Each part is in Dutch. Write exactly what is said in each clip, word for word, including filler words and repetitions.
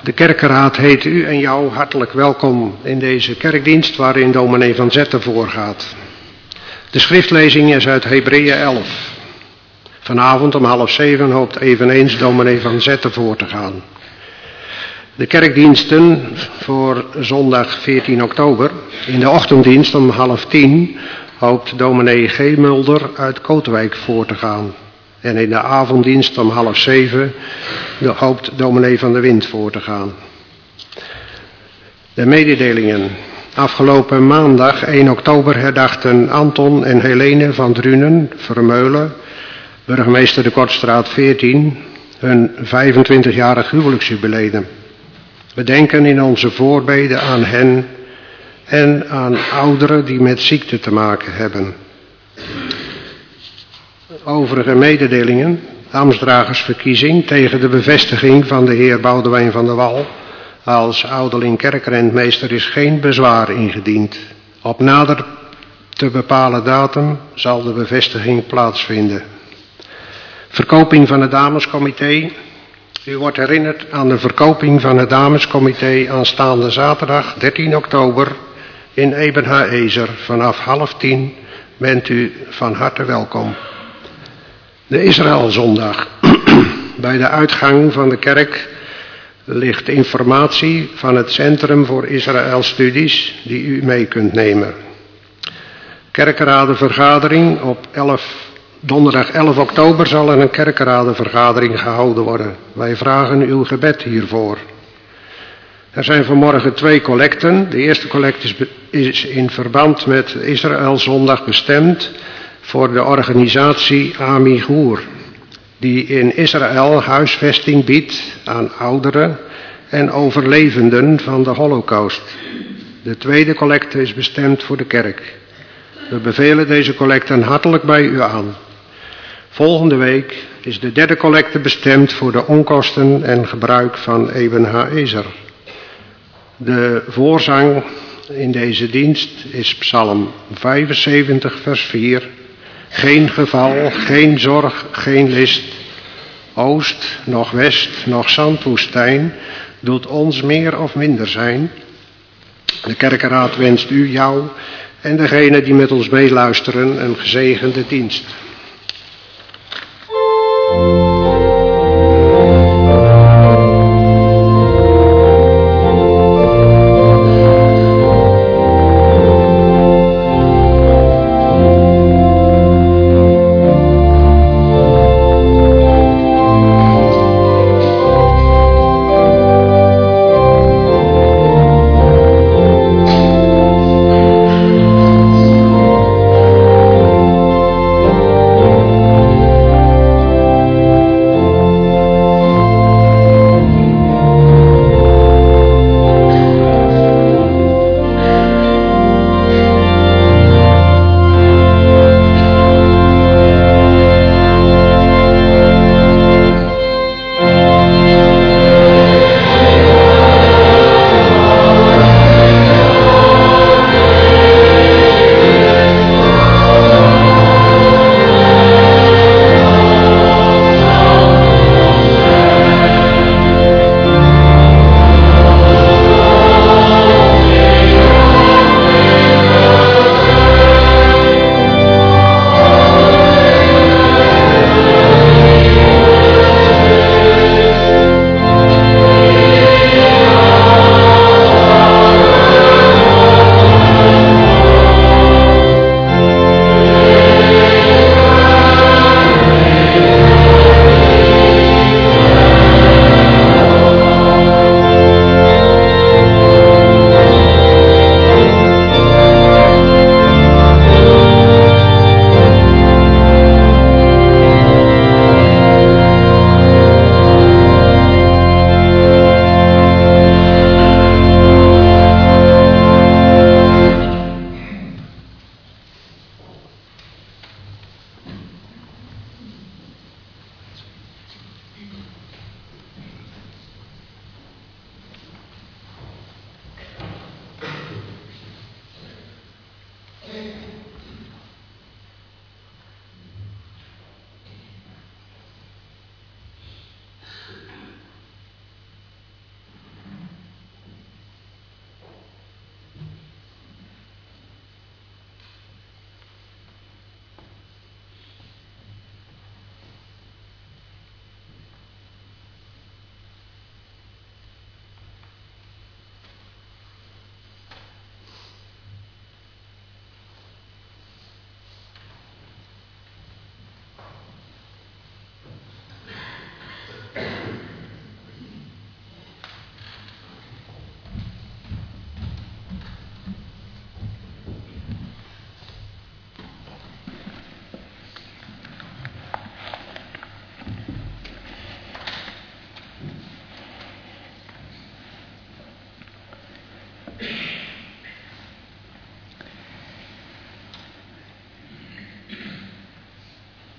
De kerkenraad heet u en jou hartelijk welkom in deze kerkdienst waarin dominee Van Zetten voorgaat. De schriftlezing is uit Hebreeën elf. Vanavond om half zeven hoopt eveneens dominee Van Zetten voor te gaan. De kerkdiensten voor zondag veertien oktober. In de ochtenddienst om half tien hoopt dominee G. Mulder uit Kootwijk voor te gaan. En in de avonddienst om half zeven hoopt dominee Van der Wind voor te gaan. De mededelingen. Afgelopen maandag één oktober herdachten Anton en Helene van Drunen, Vermeulen, burgemeester de Kortstraat veertien, hun vijfentwintigjarig huwelijksjubileum. We denken in onze voorbeden aan hen en aan ouderen die met ziekte te maken hebben. Overige mededelingen, ambtsdragersverkiezing tegen de bevestiging van de heer Boudewijn van der Wal als ouderling kerkrentmeester is geen bezwaar ingediend. Op nader te bepalen datum zal de bevestiging plaatsvinden. Verkoping van het damescomité. U wordt herinnerd aan de verkoping van het damescomité aanstaande zaterdag dertien oktober in Ebenhaezer. Vanaf half tien bent u van harte welkom. De Israëlzondag. Bij de uitgang van de kerk ligt informatie van het Centrum voor Israëlstudies die u mee kunt nemen. Kerkenradenvergadering op elf, donderdag elf oktober zal er een kerkenradenvergadering gehouden worden. Wij vragen uw gebed hiervoor. Er zijn vanmorgen twee collecten. De eerste collect is, is in verband met Israëlzondag bestemd voor de organisatie Amigoer, die in Israël huisvesting biedt aan ouderen en overlevenden van de Holocaust. De tweede collecte is bestemd voor de kerk. We bevelen deze collecten hartelijk bij u aan. Volgende week is de derde collecte bestemd voor de onkosten en gebruik van Ebenhaezer. De voorzang in deze dienst is Psalm vijfenzeventig vers vier. Geen geval, geen zorg, geen list. Oost, noch west, noch zandwoestijn doet ons meer of minder zijn. De kerkenraad wenst u, jou en degenen die met ons meeluisteren een gezegende dienst.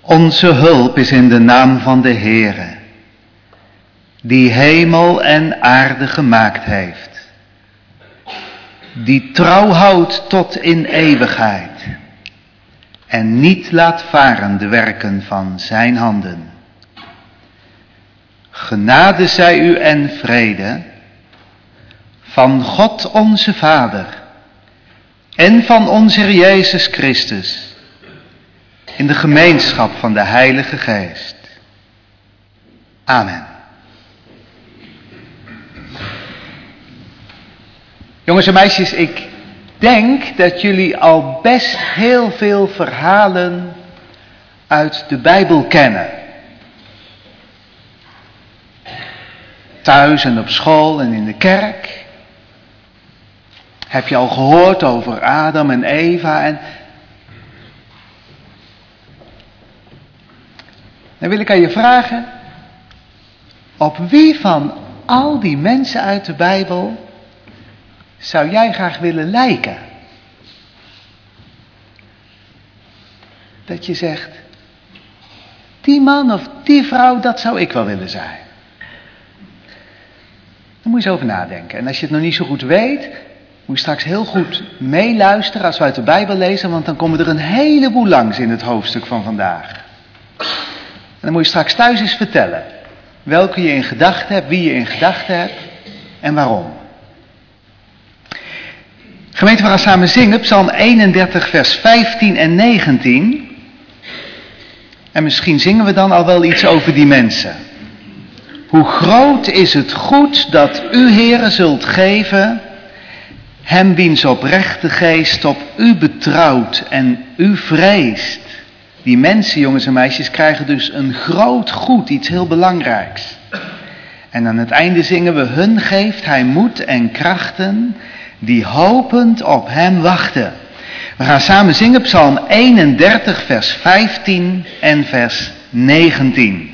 Onze hulp is in de naam van de Heere, die hemel en aarde gemaakt heeft, die trouw houdt tot in eeuwigheid en niet laat varen de werken van zijn handen. Genade zij u en vrede van God onze Vader en van onze Heer Jezus Christus, in de gemeenschap van de Heilige Geest. Amen. Jongens en meisjes, ik denk dat jullie al best heel veel verhalen uit de Bijbel kennen. Thuis en op school en in de kerk. Heb je al gehoord over Adam en Eva en... Dan wil ik aan je vragen, op wie van al die mensen uit de Bijbel zou jij graag willen lijken? Dat je zegt, die man of die vrouw, dat zou ik wel willen zijn. Daar moet je eens over nadenken. En als je het nog niet zo goed weet, moet je straks heel goed meeluisteren als we uit de Bijbel lezen, want dan komen er een heleboel langs in het hoofdstuk van vandaag. En dan moet je straks thuis eens vertellen welke je in gedachten hebt, wie je in gedachten hebt en waarom. Gemeente, we gaan samen zingen, Psalm eenendertig, vers vijftien en negentien. En misschien zingen we dan al wel iets over die mensen. Hoe groot is het goed dat u, Heere, zult geven, hem wiens oprechte geest op u betrouwt en u vreest. Die mensen, jongens en meisjes, krijgen dus een groot goed, iets heel belangrijks. En aan het einde zingen we, hun geeft hij moed en krachten, die hopend op hem wachten. We gaan samen zingen Psalm eenendertig, vers vijftien en vers negentien.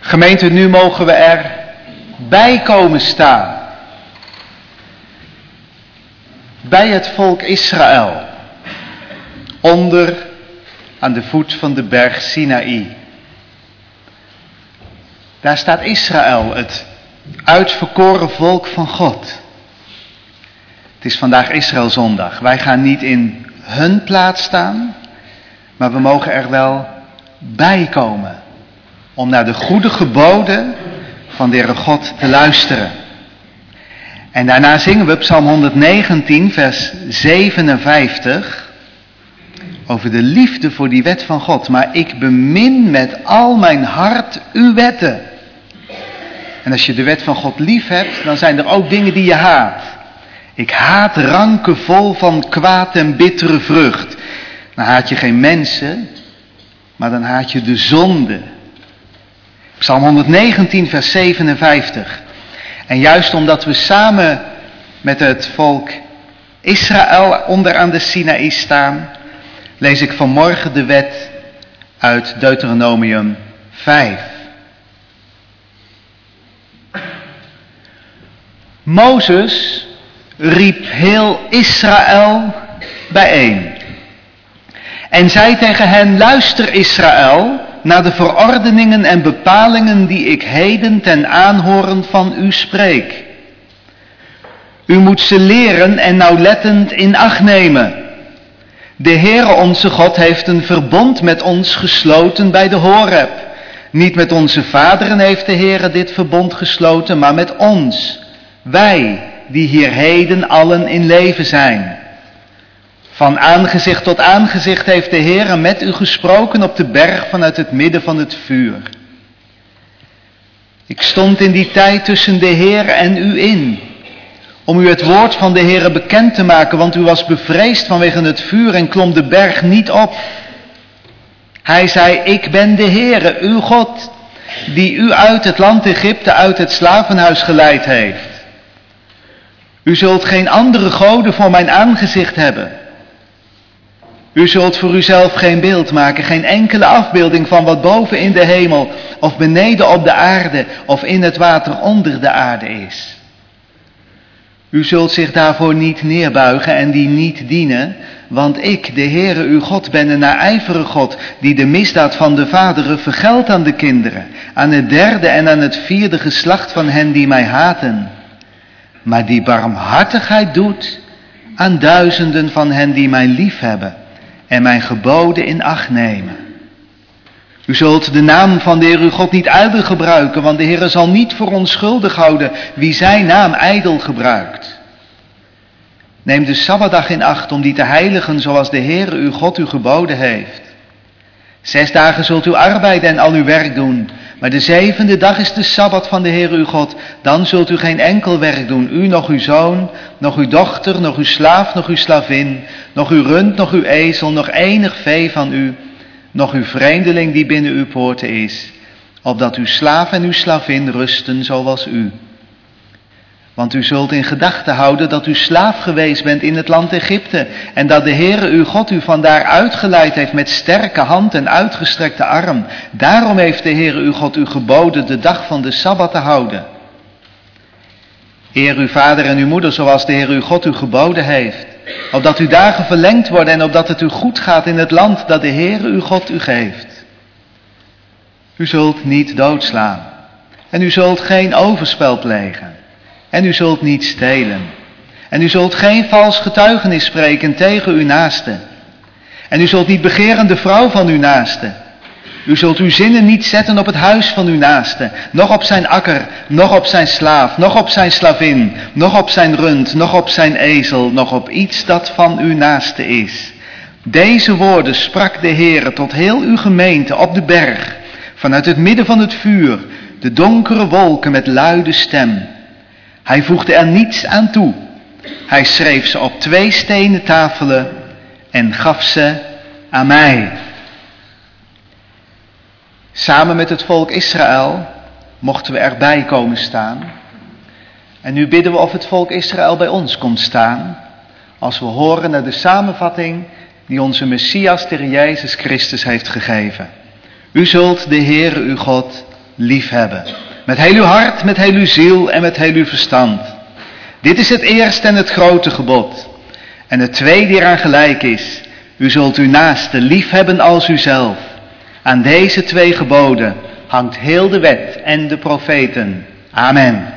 Gemeente, nu mogen we erbij komen staan. Bij het volk Israël. Onder aan de voet van de berg Sinaï. Daar staat Israël, het uitverkoren volk van God. Het is vandaag Israëlzondag. Wij gaan niet in hun plaats staan, maar we mogen er wel bij komen. Om naar de goede geboden van de Heere God te luisteren. En daarna zingen we Psalm honderdnegentien, vers zevenenvijftig. Over de liefde voor die wet van God. Maar ik bemin met al mijn hart uw wetten. En als je de wet van God lief hebt, dan zijn er ook dingen die je haat. Ik haat ranken vol van kwaad en bittere vrucht. Dan haat je geen mensen, maar dan haat je de zonde. Psalm honderdnegentien, vers zevenenvijftig. En juist omdat we samen met het volk Israël onderaan de Sinaï staan, lees ik vanmorgen de wet uit Deuteronomium vijf. Mozes riep heel Israël bijeen. En zei tegen hen, luister Israël, naar de verordeningen en bepalingen die ik heden ten aanhoren van u spreek. U moet ze leren en nauwlettend in acht nemen. De Heere onze God heeft een verbond met ons gesloten bij de Horeb. Niet met onze vaderen heeft de Heere dit verbond gesloten, maar met ons. Wij, die hier heden allen in leven zijn. Van aangezicht tot aangezicht heeft de Heere met u gesproken op de berg vanuit het midden van het vuur. Ik stond in die tijd tussen de Heere en u in, om u het woord van de Heere bekend te maken, want u was bevreesd vanwege het vuur en klom de berg niet op. Hij zei, ik ben de Heere, uw God, die u uit het land Egypte, uit het slavenhuis geleid heeft. U zult geen andere goden voor mijn aangezicht hebben. U zult voor uzelf geen beeld maken, geen enkele afbeelding van wat boven in de hemel, of beneden op de aarde, of in het water onder de aarde is. U zult zich daarvoor niet neerbuigen en die niet dienen, want ik, de Heere uw God, ben een naijvere God, die de misdaad van de vaderen vergeldt aan de kinderen, aan het derde en aan het vierde geslacht van hen die mij haten. Maar die barmhartigheid doet aan duizenden van hen die mij liefhebben en mijn geboden in acht nemen. U zult de naam van de Heer uw God niet ijdel gebruiken, want de Heer zal niet voor onschuldig houden wie zijn naam ijdel gebruikt. Neem de Sabbatdag in acht om die te heiligen zoals de Heer uw God u geboden heeft. Zes dagen zult u arbeiden en al uw werk doen, maar de zevende dag is de Sabbat van de Heer uw God. Dan zult u geen enkel werk doen, u, nog uw zoon, nog uw dochter, nog uw slaaf, nog uw slavin, nog uw rund, nog uw ezel, nog enig vee van u, nog uw vreemdeling die binnen uw poorten is, opdat uw slaaf en uw slavin rusten zoals u. Want u zult in gedachten houden dat u slaaf geweest bent in het land Egypte en dat de Heere uw God u vandaar uitgeleid heeft met sterke hand en uitgestrekte arm. Daarom heeft de Heere uw God u geboden de dag van de Sabbat te houden. Eer uw vader en uw moeder zoals de Heere uw God u geboden heeft, opdat uw dagen verlengd worden en opdat het u goed gaat in het land dat de Heere uw God u geeft. U zult niet doodslaan en u zult geen overspel plegen. En u zult niet stelen. En u zult geen vals getuigenis spreken tegen uw naaste. En u zult niet begeren de vrouw van uw naaste. U zult uw zinnen niet zetten op het huis van uw naaste. Noch op zijn akker, noch op zijn slaaf, noch op zijn slavin, noch op zijn rund, noch op zijn ezel, noch op iets dat van uw naaste is. Deze woorden sprak de Heere tot heel uw gemeente op de berg, vanuit het midden van het vuur, de donkere wolken met luide stem. Hij voegde er niets aan toe. Hij schreef ze op twee stenen tafelen en gaf ze aan mij. Samen met het volk Israël mochten we erbij komen staan. En nu bidden we of het volk Israël bij ons komt staan, als we horen naar de samenvatting die onze Messias, de Heer Jezus Christus, heeft gegeven. U zult de Heere uw God liefhebben. Met heel uw hart, met heel uw ziel en met heel uw verstand. Dit is het eerste en het grote gebod. En het tweede eraan gelijk is, u zult uw naaste liefhebben als uzelf. Aan deze twee geboden hangt heel de wet en de profeten. Amen.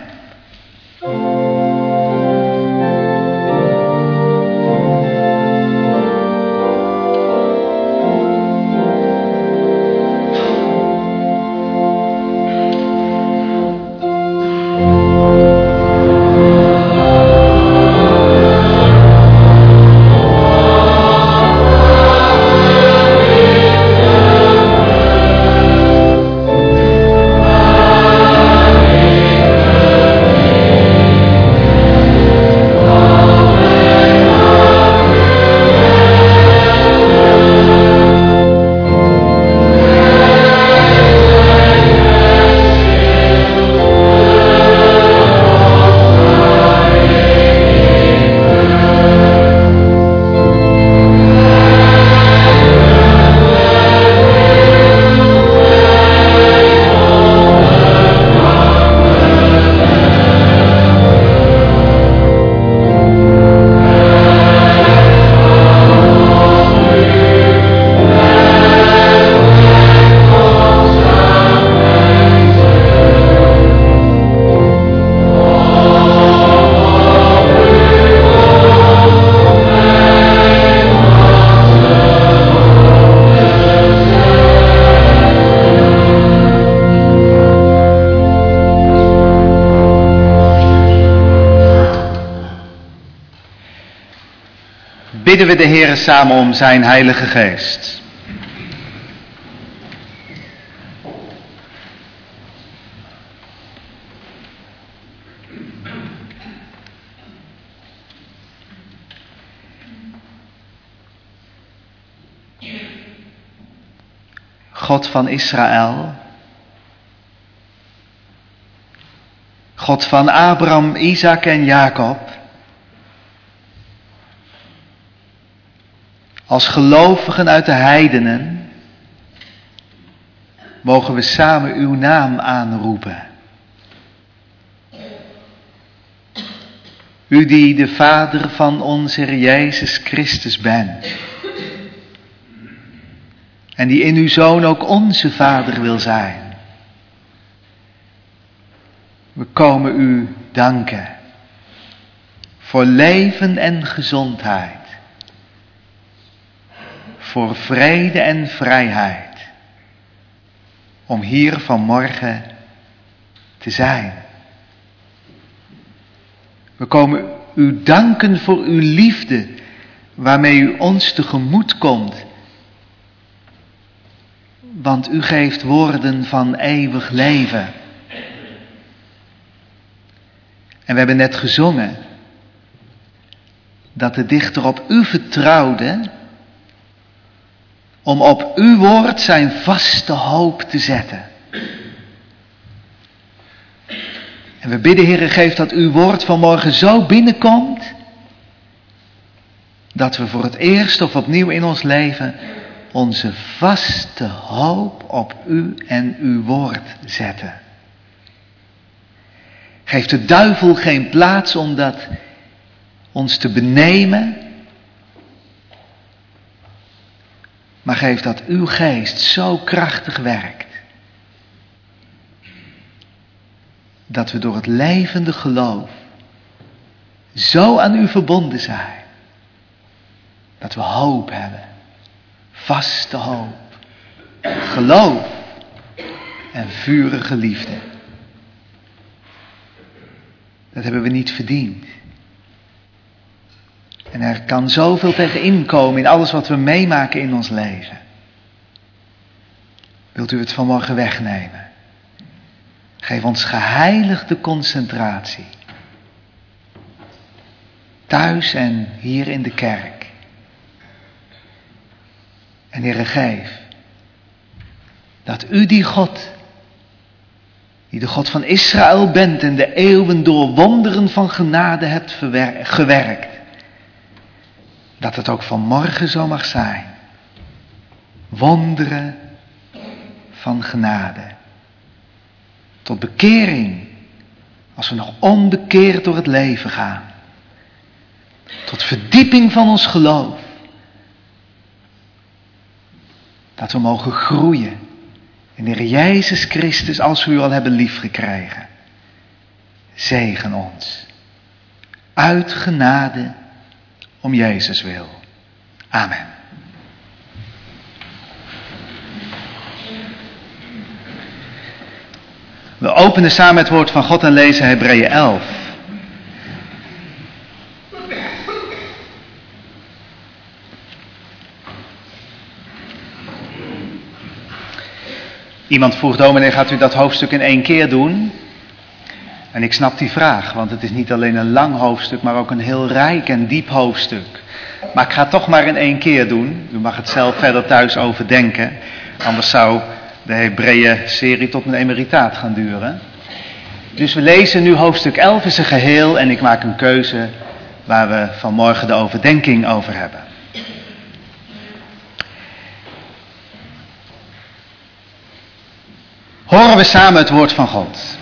Bidden we de Heere samen om zijn Heilige Geest. God van Israël, God van Abraham, Isaac en Jacob, als gelovigen uit de heidenen mogen we samen uw naam aanroepen. U die de Vader van onze Heer Jezus Christus bent. En die in uw Zoon ook onze Vader wil zijn. We komen u danken voor leven en gezondheid. Voor vrede en vrijheid. Om hier vanmorgen te zijn. We komen u danken voor uw liefde, waarmee u ons tegemoet komt. Want u geeft woorden van eeuwig leven. En we hebben net gezongen dat de dichter op u vertrouwde, om op uw woord zijn vaste hoop te zetten. En we bidden, Heere, geef dat uw woord vanmorgen zo binnenkomt, dat we voor het eerst of opnieuw in ons leven onze vaste hoop op u en uw woord zetten. Geef de duivel geen plaats om dat ons te benemen, maar geef dat uw geest zo krachtig werkt, dat we door het levende geloof zo aan u verbonden zijn, dat we hoop hebben, vaste hoop, geloof en vurige liefde. Dat hebben we niet verdiend. En er kan zoveel tegenin komen in alles wat we meemaken in ons leven. Wilt u het vanmorgen wegnemen? Geef ons geheiligde concentratie. Thuis en hier in de kerk. En Heere, geef dat u die God, die de God van Israël bent en de eeuwen door wonderen van genade hebt verwer- gewerkt, dat het ook vanmorgen zo mag zijn. Wonderen van genade. tot bekering als we nog onbekeerd door het leven gaan. Tot verdieping van ons geloof. Dat we mogen groeien in de Heer Jezus Christus als we u al hebben liefgekregen. Zegen ons. Uit genade om Jezus wil. Amen. We openen samen het woord van God en lezen Hebreeën elf. Iemand vroeg, dominee, gaat u dat hoofdstuk in één keer doen? En ik snap die vraag, want het is niet alleen een lang hoofdstuk, maar ook een heel rijk en diep hoofdstuk. Maar ik ga het toch maar in één keer doen. U mag het zelf verder thuis overdenken. Anders zou de Hebreeën-serie tot mijn emeritaat gaan duren. Dus we lezen nu hoofdstuk elf in zijn geheel en ik maak een keuze waar we vanmorgen de overdenking over hebben. Horen we samen het woord van God.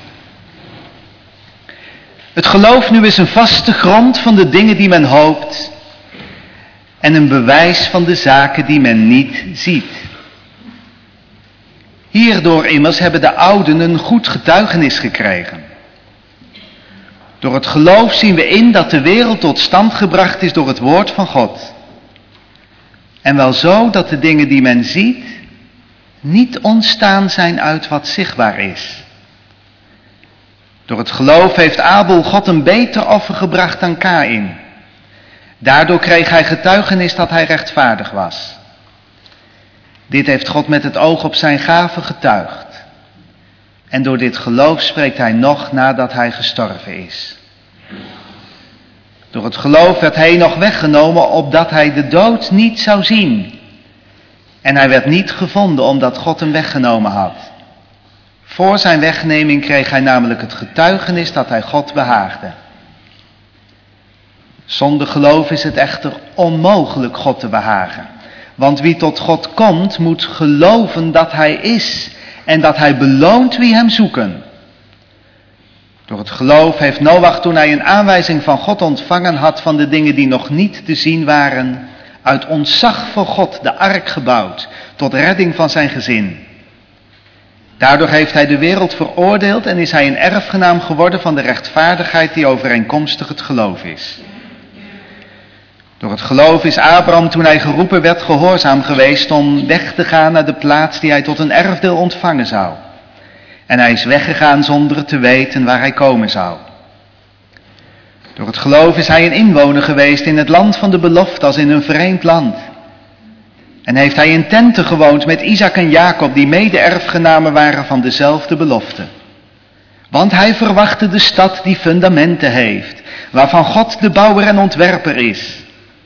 Het geloof nu is een vaste grond van de dingen die men hoopt en een bewijs van de zaken die men niet ziet. Hierdoor immers hebben de ouden een goed getuigenis gekregen. Door het geloof zien we in dat de wereld tot stand gebracht is door het woord van God. En wel zo dat de dingen die men ziet niet ontstaan zijn uit wat zichtbaar is. Door het geloof heeft Abel God een beter offer gebracht dan Kaïn. Daardoor kreeg hij getuigenis dat hij rechtvaardig was. Dit heeft God met het oog op zijn gave getuigd. En door dit geloof spreekt hij nog nadat hij gestorven is. Door het geloof werd hij nog weggenomen opdat hij de dood niet zou zien. En hij werd niet gevonden omdat God hem weggenomen had. Voor zijn wegneming kreeg hij namelijk het getuigenis dat hij God behaagde. Zonder geloof is het echter onmogelijk God te behagen. Want wie tot God komt, moet geloven dat hij is en dat hij beloont wie hem zoeken. Door het geloof heeft Noach, toen hij een aanwijzing van God ontvangen had van de dingen die nog niet te zien waren, uit ontzag voor God de ark gebouwd, tot redding van zijn gezin. Daardoor heeft hij de wereld veroordeeld en is hij een erfgenaam geworden van de rechtvaardigheid die overeenkomstig het geloof is. Door het geloof is Abraham, toen hij geroepen werd, gehoorzaam geweest om weg te gaan naar de plaats die hij tot een erfdeel ontvangen zou. En hij is weggegaan zonder te weten waar hij komen zou. Door het geloof is hij een inwoner geweest in het land van de belofte als in een vreemd land. En heeft hij in tenten gewoond met Isaac en Jacob, die mede-erfgenamen waren van dezelfde belofte. Want hij verwachtte de stad die fundamenten heeft, waarvan God de bouwer en ontwerper is.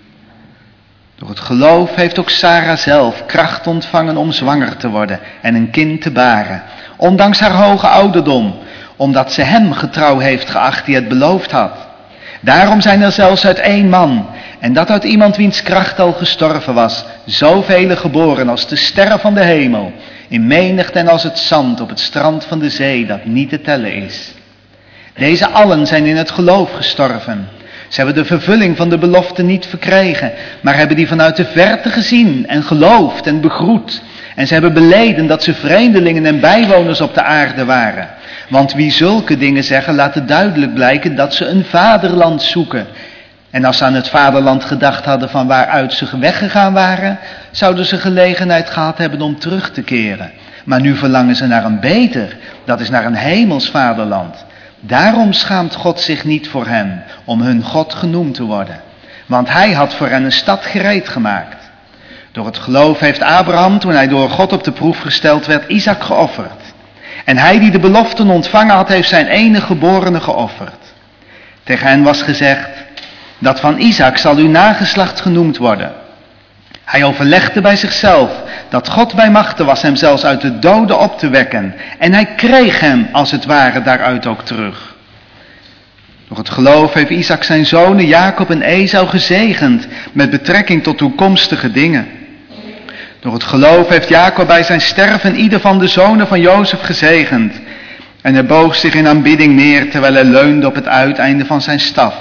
Door het geloof heeft ook Sarah zelf kracht ontvangen om zwanger te worden en een kind te baren, ondanks haar hoge ouderdom, omdat ze hem getrouw heeft geacht die het beloofd had. Daarom zijn er zelfs uit één man, en dat uit iemand wiens kracht al gestorven was, zoveel geboren als de sterren van de hemel, in menigte en als het zand op het strand van de zee dat niet te tellen is. Deze allen zijn in het geloof gestorven. Ze hebben de vervulling van de belofte niet verkregen, maar hebben die vanuit de verte gezien en geloofd en begroet. En ze hebben beleden dat ze vreemdelingen en bijwoners op de aarde waren. Want wie zulke dingen zeggen, laat het duidelijk blijken dat ze een vaderland zoeken. En als ze aan het vaderland gedacht hadden van waaruit ze weggegaan waren, zouden ze gelegenheid gehad hebben om terug te keren. Maar nu verlangen ze naar een beter, dat is naar een hemels vaderland. Daarom schaamt God zich niet voor hen, om hun God genoemd te worden. Want hij had voor hen een stad gereed gemaakt. Door het geloof heeft Abraham, toen hij door God op de proef gesteld werd, Isaac geofferd. En hij die de beloften ontvangen had, heeft zijn enige geborene geofferd. Tegen hen was gezegd, dat van Isaac zal uw nageslacht genoemd worden. Hij overlegde bij zichzelf dat God bij machte was hem zelfs uit de doden op te wekken. En hij kreeg hem als het ware daaruit ook terug. Door het geloof heeft Isaac zijn zonen Jacob en Esau gezegend met betrekking tot toekomstige dingen. Door het geloof heeft Jacob bij zijn sterven ieder van de zonen van Jozef gezegend. En hij boog zich in aanbidding neer terwijl hij leunde op het uiteinde van zijn staf.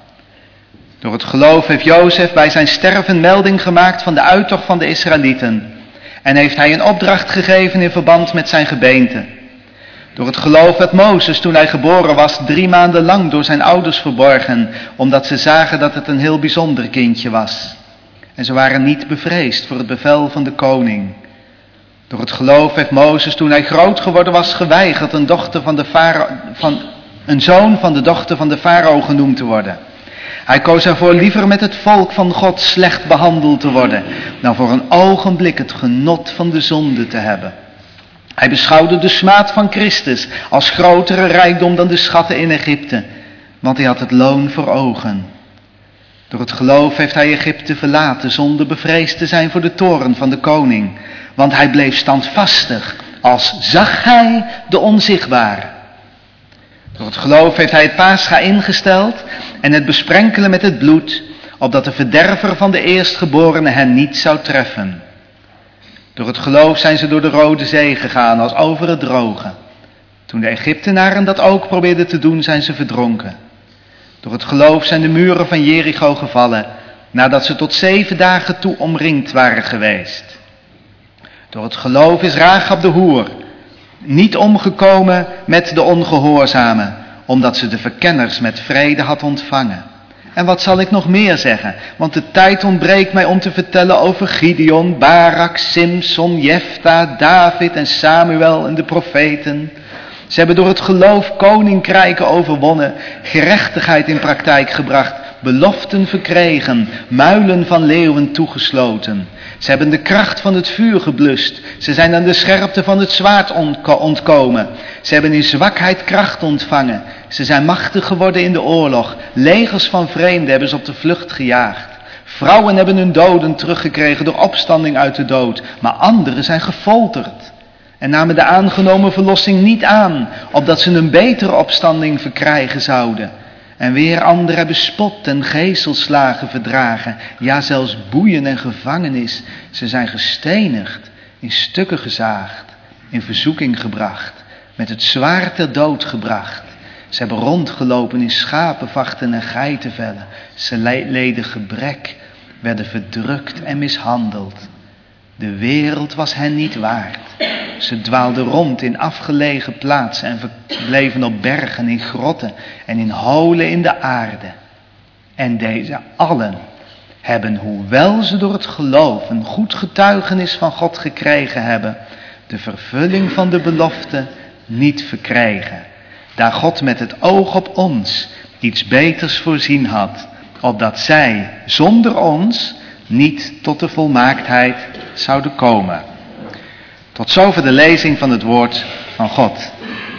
Door het geloof heeft Jozef bij zijn sterven melding gemaakt van de uittocht van de Israëlieten. En heeft hij een opdracht gegeven in verband met zijn gebeente. Door het geloof werd Mozes toen hij geboren was drie maanden lang door zijn ouders verborgen, omdat ze zagen dat het een heel bijzonder kindje was. En ze waren niet bevreesd voor het bevel van de koning. Door het geloof heeft Mozes toen hij groot geworden was geweigerd een, dochter van de farao, van, een zoon van de dochter van de farao genoemd te worden. Hij koos ervoor liever met het volk van God slecht behandeld te worden, dan voor een ogenblik het genot van de zonde te hebben. Hij beschouwde de smaad van Christus als grotere rijkdom dan de schatten in Egypte, want hij had het loon voor ogen. Door het geloof heeft hij Egypte verlaten zonder bevreesd te zijn voor de toorn van de koning, want hij bleef standvastig als zag hij de onzichtbare. Door het geloof heeft hij het Pascha ingesteld en het besprenkelen met het bloed, opdat de verderver van de eerstgeborene hen niet zou treffen. Door het geloof zijn ze door de Rode Zee gegaan als over het droge. Toen de Egyptenaren dat ook probeerden te doen, zijn ze verdronken. Door het geloof zijn de muren van Jericho gevallen, nadat ze tot zeven dagen toe omringd waren geweest. Door het geloof is Rahab de hoer niet omgekomen met de ongehoorzamen, omdat ze de verkenners met vrede had ontvangen. En wat zal ik nog meer zeggen? Want de tijd ontbreekt mij om te vertellen over Gideon, Barak, Simson, Jefta, David en Samuel en de profeten. Ze hebben door het geloof koninkrijken overwonnen, gerechtigheid in praktijk gebracht, beloften verkregen, muilen van leeuwen toegesloten. Ze hebben de kracht van het vuur geblust. Ze zijn aan de scherpte van het zwaard ontkomen. Ze hebben in zwakheid kracht ontvangen. Ze zijn machtig geworden in de oorlog. Legers van vreemden hebben ze op de vlucht gejaagd. Vrouwen hebben hun doden teruggekregen door opstanding uit de dood. Maar anderen zijn gefolterd en namen de aangenomen verlossing niet aan, opdat ze een betere opstanding verkrijgen zouden. En weer anderen hebben spot en geeselslagen verdragen, ja zelfs boeien en gevangenis. Ze zijn gestenigd, in stukken gezaagd, in verzoeking gebracht, met het zwaard ter dood gebracht. Ze hebben rondgelopen in schapenvachten en geitenvellen. Ze leden gebrek, werden verdrukt en mishandeld. De wereld was hen niet waard. Ze dwaalden rond in afgelegen plaatsen en verbleven op bergen, in grotten en in holen in de aarde. En deze allen hebben, hoewel ze door het geloof een goed getuigenis van God gekregen hebben, de vervulling van de belofte niet verkregen. Daar God met het oog op ons iets beters voorzien had, opdat zij zonder ons niet tot de volmaaktheid zouden komen. Tot zover de lezing van het woord van God.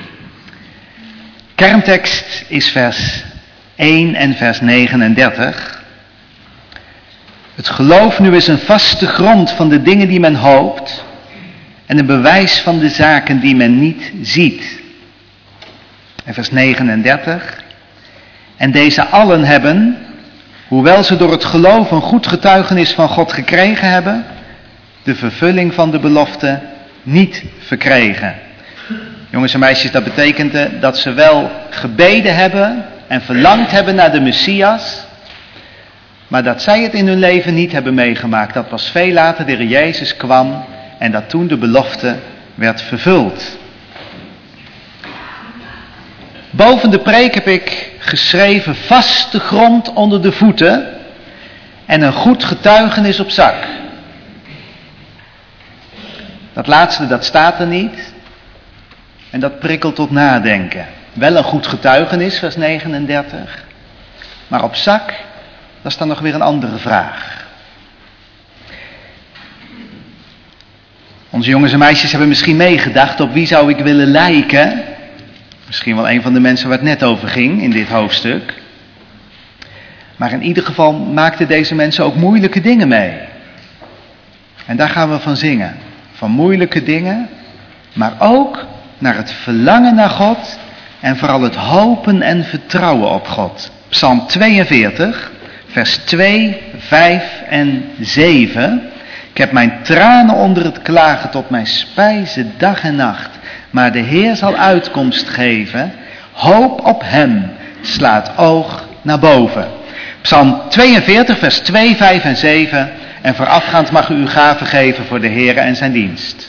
Kerntekst is vers één en vers negenendertig. Het geloof nu is een vaste grond van de dingen die men hoopt en een bewijs van de zaken die men niet ziet. En vers negenendertig. En deze allen hebben, hoewel ze door het geloof een goed getuigenis van God gekregen hebben, de vervulling van de belofte niet verkregen. Jongens en meisjes, dat betekent dat ze wel gebeden hebben en verlangd hebben naar de Messias, maar dat zij het in hun leven niet hebben meegemaakt. Dat pas veel later de Heer Jezus kwam en dat toen de belofte werd vervuld. Boven de preek heb ik geschreven vaste grond onder de voeten en een goed getuigenis op zak. Dat laatste, dat staat er niet. En dat prikkelt tot nadenken. Wel een goed getuigenis, vers negenendertig. Maar op zak, dat is dan nog weer een andere vraag. Onze jongens en meisjes hebben misschien meegedacht op wie zou ik willen lijken. Misschien wel een van de mensen waar het net over ging in dit hoofdstuk. Maar in ieder geval maakten deze mensen ook moeilijke dingen mee. En daar gaan we van zingen. Van moeilijke dingen, maar ook naar het verlangen naar God en vooral het hopen en vertrouwen op God. Psalm tweeënveertig, vers twee, vijf en zeven. Ik heb mijn tranen onder het klagen tot mijn spijzen dag en nacht. Maar de Heer zal uitkomst geven. Hoop op hem. Slaat oog naar boven. Psalm tweeënveertig, vers twee, vijf en zeven. En voorafgaand mag u uw gave geven voor de Heer en zijn dienst.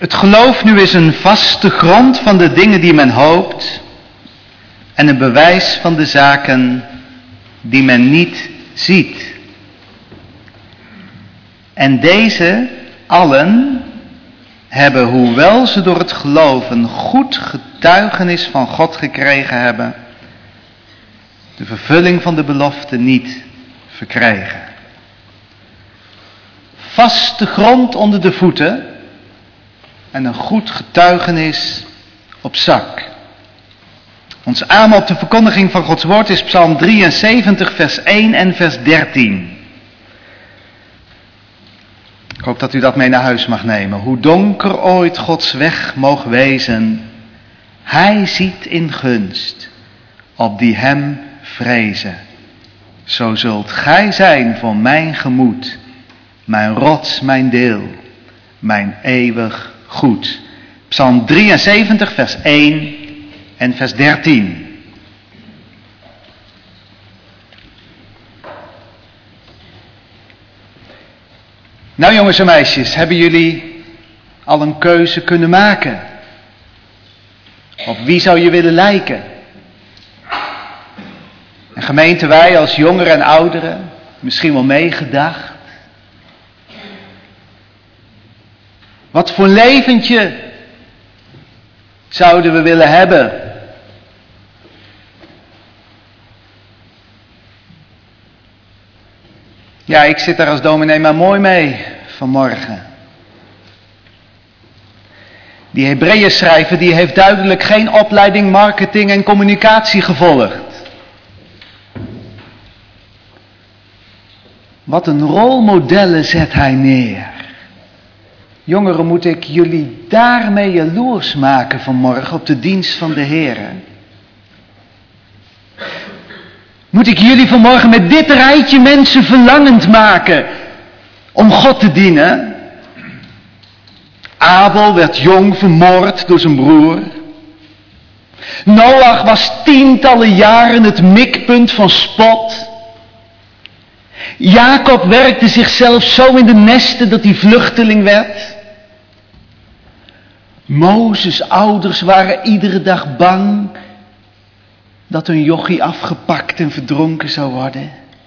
Het geloof nu is een vaste grond van de dingen die men hoopt en een bewijs van de zaken die men niet ziet. En deze allen hebben, hoewel ze door het geloof een goed getuigenis van God gekregen hebben, de vervulling van de belofte niet verkregen. Vaste grond onder de voeten en een goed getuigenis op zak. Ons amen op de verkondiging van Gods woord is Psalm drieënzeventig, vers één en vers dertien. Ik hoop dat u dat mee naar huis mag nemen. Hoe donker ooit Gods weg moog wezen, Hij ziet in gunst op die hem vrezen. Zo zult gij zijn voor mijn gemoed, mijn rots, mijn deel, mijn eeuwig goed. Psalm drieënzeventig, vers één en vers dertien. Nou jongens en meisjes, hebben jullie al een keuze kunnen maken? Op wie zou je willen lijken? En gemeente, wij als jongeren en ouderen, misschien wel meegedacht. Wat voor leventje zouden we willen hebben? Ja, ik zit daar als dominee maar mooi mee vanmorgen. Die Hebreeën schrijver, die heeft duidelijk geen opleiding marketing en communicatie gevolgd. Wat een rolmodellen zet hij neer. Jongeren, moet ik jullie daarmee jaloers maken vanmorgen op de dienst van de Heer? Moet ik jullie vanmorgen met dit rijtje mensen verlangend maken om God te dienen? Abel werd jong vermoord door zijn broer. Noach was tientallen jaren het mikpunt van spot. Jacob werkte zichzelf zo in de nesten dat hij vluchteling werd. Mozes' ouders waren iedere dag bang dat hun jochie afgepakt en verdronken zou worden.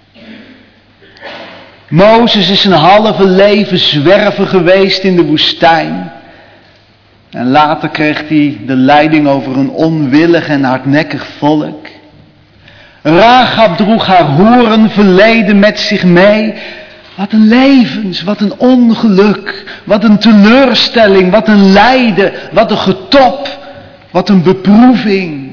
Mozes is een halve leven zwerver geweest in de woestijn. En later kreeg hij de leiding over een onwillig en hardnekkig volk. Rahab droeg haar hoerenverleden met zich mee. Wat een levens, wat een ongeluk, wat een teleurstelling, wat een lijden, wat een getop, wat een beproeving.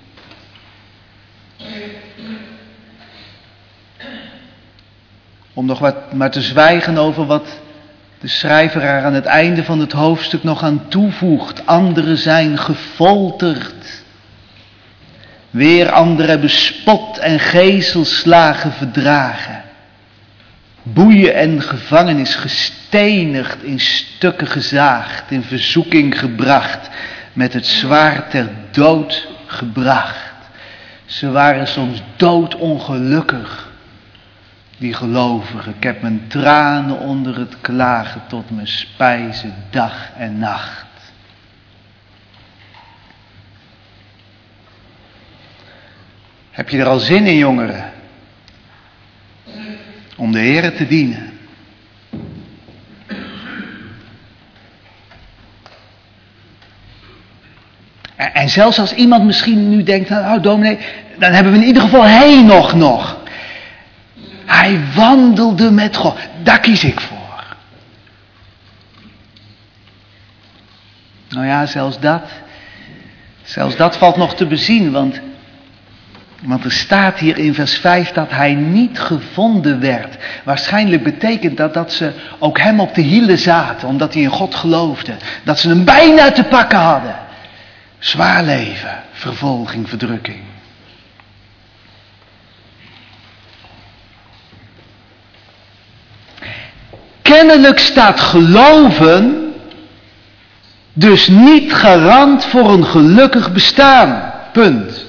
Om nog wat maar te zwijgen over wat de schrijver er aan het einde van het hoofdstuk nog aan toevoegt. Anderen zijn gefolterd. Weer anderen hebben spot en gezelslagen verdragen. Boeien en gevangenis gestenigd, in stukken gezaagd, in verzoeking gebracht, met het zwaard ter dood gebracht. Ze waren soms doodongelukkig, die gelovigen. Ik heb mijn tranen onder het klagen tot mijn spijzen dag en nacht. Heb je er al zin in, jongeren? Om de Heere te dienen. En, en zelfs als iemand misschien nu denkt, nou dominee, dan hebben we in ieder geval hij nog nog. Hij wandelde met God. Daar kies ik voor. Nou ja, zelfs dat. Zelfs dat valt nog te bezien, want... Want er staat hier in vers vijf dat hij niet gevonden werd. Waarschijnlijk betekent dat dat ze ook hem op de hielen zaten, omdat hij in God geloofde. Dat ze hem bijna te pakken hadden. Zwaar leven, vervolging, verdrukking. Kennelijk staat geloven dus niet garant voor een gelukkig bestaan. Punt.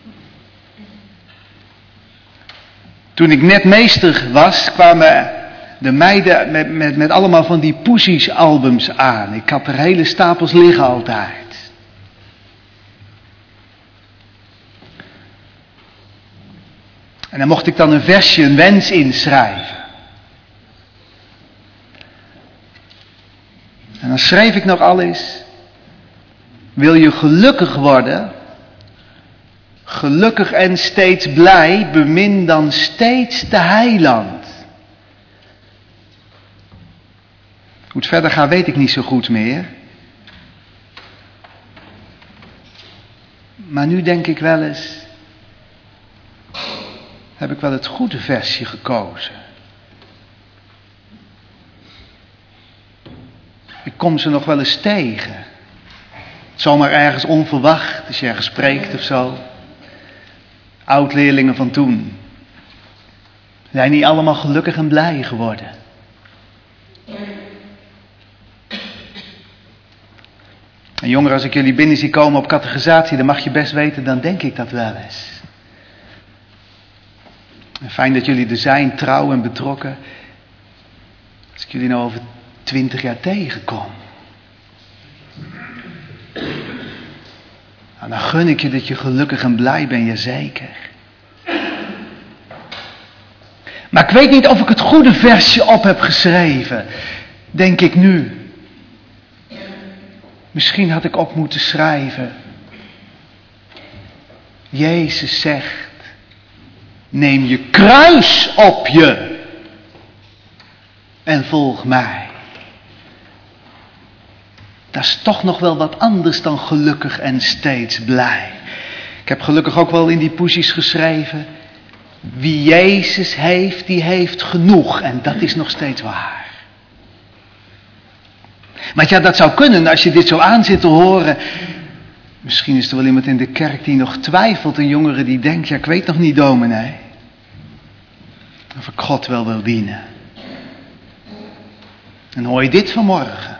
Toen ik net meester was, kwamen De meiden met, met, met allemaal van die Poesies albums aan. Ik had er hele stapels liggen altijd. En dan mocht ik dan een versje, een wens inschrijven. En dan schreef ik nog alles. Wil je gelukkig worden? Gelukkig en steeds blij, bemin dan steeds de heiland. Hoe het verder gaat weet ik niet zo goed meer. Maar nu denk ik wel eens, heb ik wel het goede versje gekozen. Ik kom ze nog wel eens tegen. Zomaar ergens onverwacht, als je ergens spreekt of zo. Oud-leerlingen van toen. Zijn niet allemaal gelukkig en blij geworden. En jongeren, als ik jullie binnen zie komen op catechisatie, dan mag je best weten, dan denk ik dat wel eens. En fijn dat jullie er zijn, trouw en betrokken. Als ik jullie nou over twintig jaar tegenkom. Nou, dan gun ik je dat je gelukkig en blij bent, jazeker. Maar ik weet niet of ik het goede versje op heb geschreven, denk ik nu. Misschien had ik op moeten schrijven. Jezus zegt, neem je kruis op je en volg mij. Dat is toch nog wel wat anders dan gelukkig en steeds blij. Ik heb gelukkig ook wel in die poesies geschreven. Wie Jezus heeft, die heeft genoeg. En dat is nog steeds waar. Maar ja, dat zou kunnen als je dit zo aan zit te horen. Misschien is er wel iemand in de kerk die nog twijfelt. Een jongere die denkt, ja ik weet nog niet dominee. Of ik God wel wil dienen. En hoor je dit vanmorgen.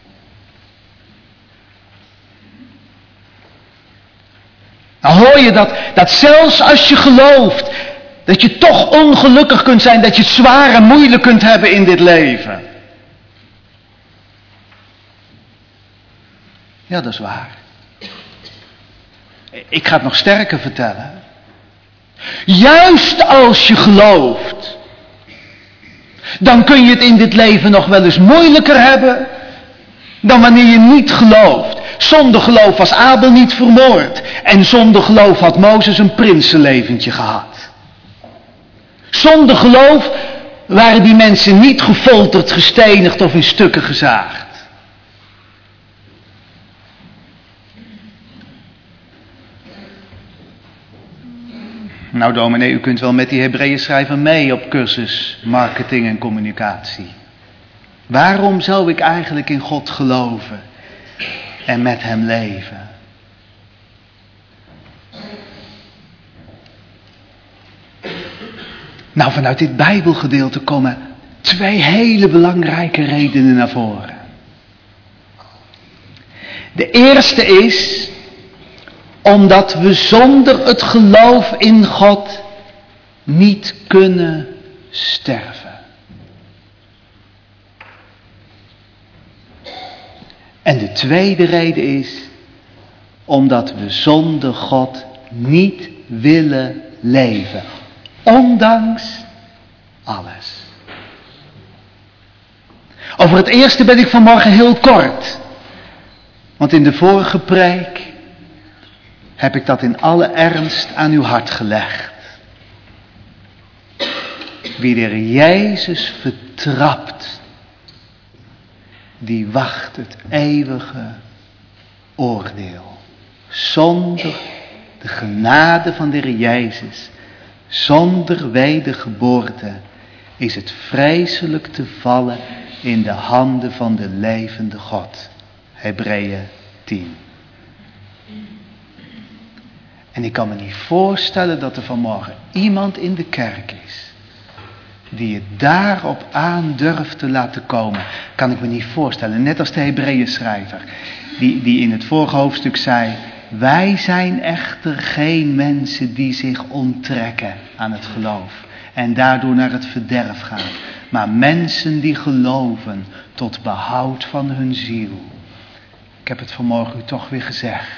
Dan hoor je dat, dat zelfs als je gelooft, dat je toch ongelukkig kunt zijn, dat je het zwaar en moeilijk kunt hebben in dit leven. Ja, dat is waar. Ik ga het nog sterker vertellen. Juist als je gelooft, dan kun je het in dit leven nog wel eens moeilijker hebben dan wanneer je niet gelooft. Zonder geloof was Abel niet vermoord. En zonder geloof had Mozes een prinsenleventje gehad. Zonder geloof waren die mensen niet gefolterd, gestenigd of in stukken gezaagd. Nou dominee, u kunt wel met die Hebreeën schrijver mee op cursus marketing en communicatie. Waarom zou ik eigenlijk in God geloven en met hem leven? Nou, vanuit dit Bijbelgedeelte komen twee hele belangrijke redenen naar voren. De eerste is omdat we zonder het geloof in God niet kunnen sterven. En de tweede reden is omdat we zonder God niet willen leven. Ondanks alles. Over het eerste ben ik vanmorgen heel kort. Want in de vorige preek heb ik dat in alle ernst aan uw hart gelegd. Wie de Heer Jezus vertrapt, die wacht het eeuwige oordeel. Zonder de genade van de Heer Jezus, zonder wedergeboorte, is het vreselijk te vallen in de handen van de levende God. Hebreeën tien. En ik kan me niet voorstellen dat er vanmorgen iemand in de kerk is die het daarop aan durft te laten komen. Kan ik me niet voorstellen. Net als de Hebreeën schrijver die, die in het vorige hoofdstuk zei: wij zijn echter geen mensen die zich onttrekken aan het geloof en daardoor naar het verderf gaan. Maar mensen die geloven tot behoud van hun ziel. Ik heb het vanmorgen u toch weer gezegd.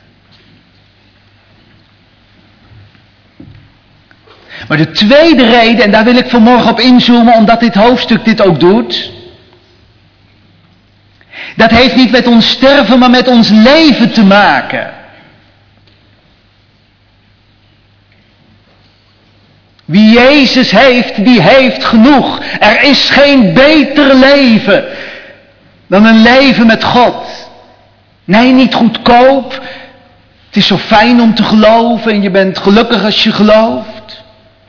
Maar de tweede reden, en daar wil ik vanmorgen op inzoomen, omdat dit hoofdstuk dit ook doet. Dat heeft niet met ons sterven, maar met ons leven te maken. Wie Jezus heeft, die heeft genoeg. Er is geen beter leven dan een leven met God. Nee, niet goedkoop. Het is zo fijn om te geloven en je bent gelukkig als je gelooft.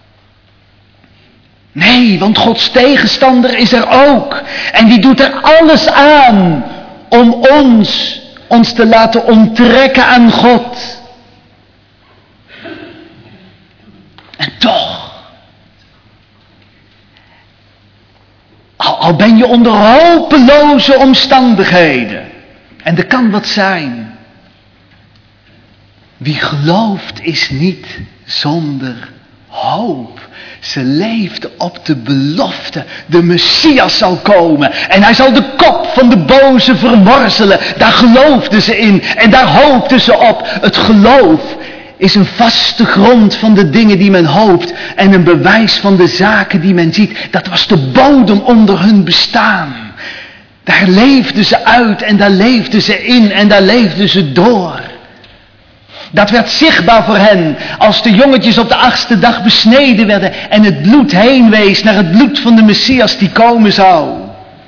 Nee, want Gods tegenstander is er ook. En die doet er alles aan om ons, ons te laten onttrekken aan God. En toch, al, al ben je onder hopeloze omstandigheden, en er kan wat zijn. Wie gelooft is niet zonder hoop. Ze leefde op de belofte. De Messias zal komen. En hij zal de kop van de boze vermorzelen. Daar geloofden ze in. En daar hoopten ze op. Het geloof is een vaste grond van de dingen die men hoopt. En een bewijs van de zaken die men ziet. Dat was de bodem onder hun bestaan. Daar leefden ze uit en daar leefden ze in en daar leefden ze door. Dat werd zichtbaar voor hen als de jongetjes op de achtste dag besneden werden en het bloed heen wees naar het bloed van de Messias die komen zou.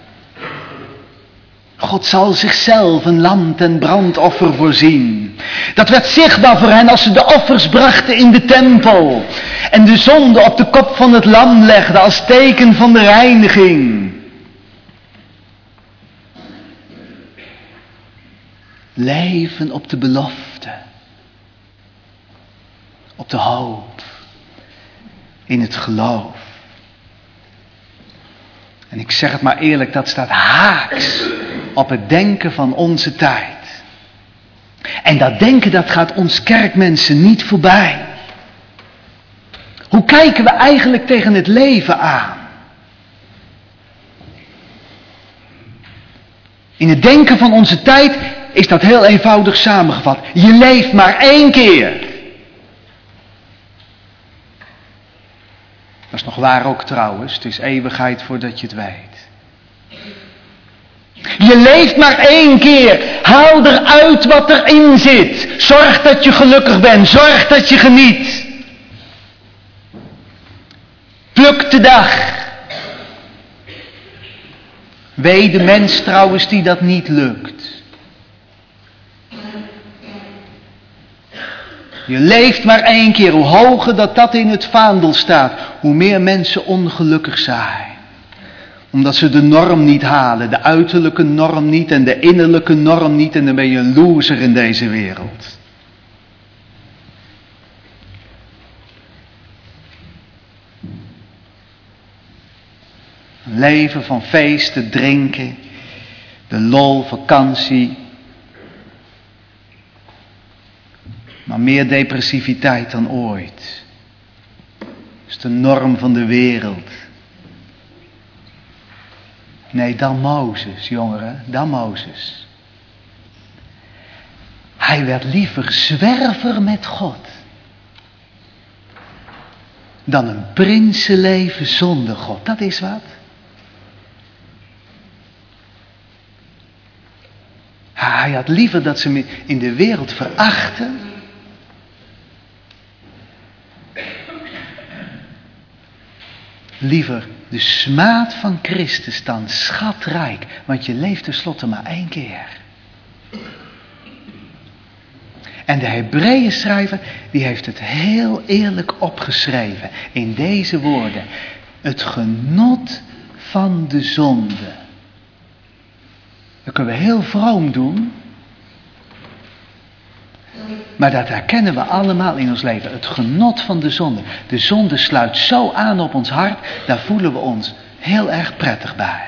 God zal zichzelf een lam ten brandoffer voorzien. Dat werd zichtbaar voor hen als ze de offers brachten in de tempel en de zonde op de kop van het lam legden als teken van de reiniging. Leven op de belofte. Op de hoop. In het geloof. En ik zeg het maar eerlijk, dat staat haaks op het denken van onze tijd. En dat denken, dat gaat ons kerkmensen niet voorbij. Hoe kijken we eigenlijk tegen het leven aan? In het denken van onze tijd is dat heel eenvoudig samengevat. Je leeft maar één keer. Dat is nog waar ook trouwens. Het is eeuwigheid voordat je het weet. Je leeft maar één keer. Haal eruit wat erin zit. Zorg dat je gelukkig bent. Zorg dat je geniet. Pluk de dag. Wee de mens trouwens die dat niet lukt. Je leeft maar één keer. Hoe hoger dat dat in het vaandel staat, hoe meer mensen ongelukkig zijn. Omdat ze de norm niet halen, de uiterlijke norm niet en de innerlijke norm niet. En dan ben je een loser in deze wereld. Een leven van feesten, drinken, de lol, vakantie. Maar meer depressiviteit dan ooit. Dat is de norm van de wereld. Nee, dan Mozes, jongeren, dan Mozes. Hij werd liever zwerver met God dan een prinsenleven zonder God. Dat is wat. Hij had liever dat ze hem in de wereld verachten. Liever de smaad van Christus dan schatrijk. Want je leeft tenslotte maar één keer. En de Hebreeën schrijver, die heeft het heel eerlijk opgeschreven. In deze woorden. Het genot van de zonde. Dat kunnen we heel vroom doen. Maar dat herkennen we allemaal in ons leven. Het genot van de zonde. De zonde sluit zo aan op ons hart. Daar voelen we ons heel erg prettig bij.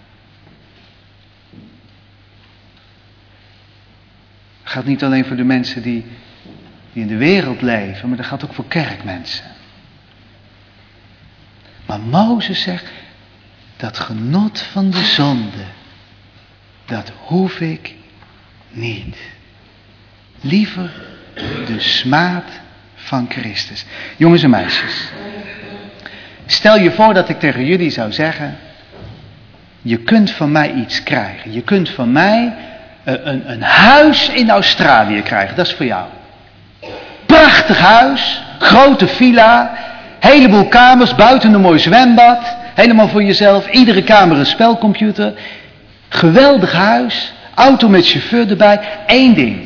Dat geldt niet alleen voor de mensen die, die in de wereld leven. Maar dat geldt ook voor kerkmensen. Maar Mozes zegt, dat genot van de zonde, dat hoef ik niet. Liever de smaad van Christus. Jongens en meisjes, stel je voor dat ik tegen jullie zou zeggen, je kunt van mij iets krijgen. Je kunt van mij een, een, een huis in Australië krijgen, dat is voor jou. Prachtig huis, grote villa, heleboel kamers, buiten een mooi zwembad, helemaal voor jezelf, iedere kamer een spelcomputer. Geweldig huis, auto met chauffeur erbij, één ding.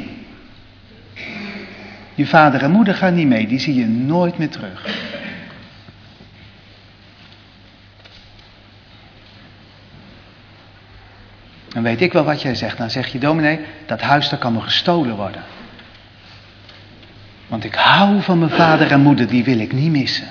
Je vader en moeder gaan niet mee, die zie je nooit meer terug. Dan weet ik wel wat jij zegt. Dan zeg je, dominee, dat huis dat kan me gestolen worden. Want ik hou van mijn vader en moeder, die wil ik niet missen.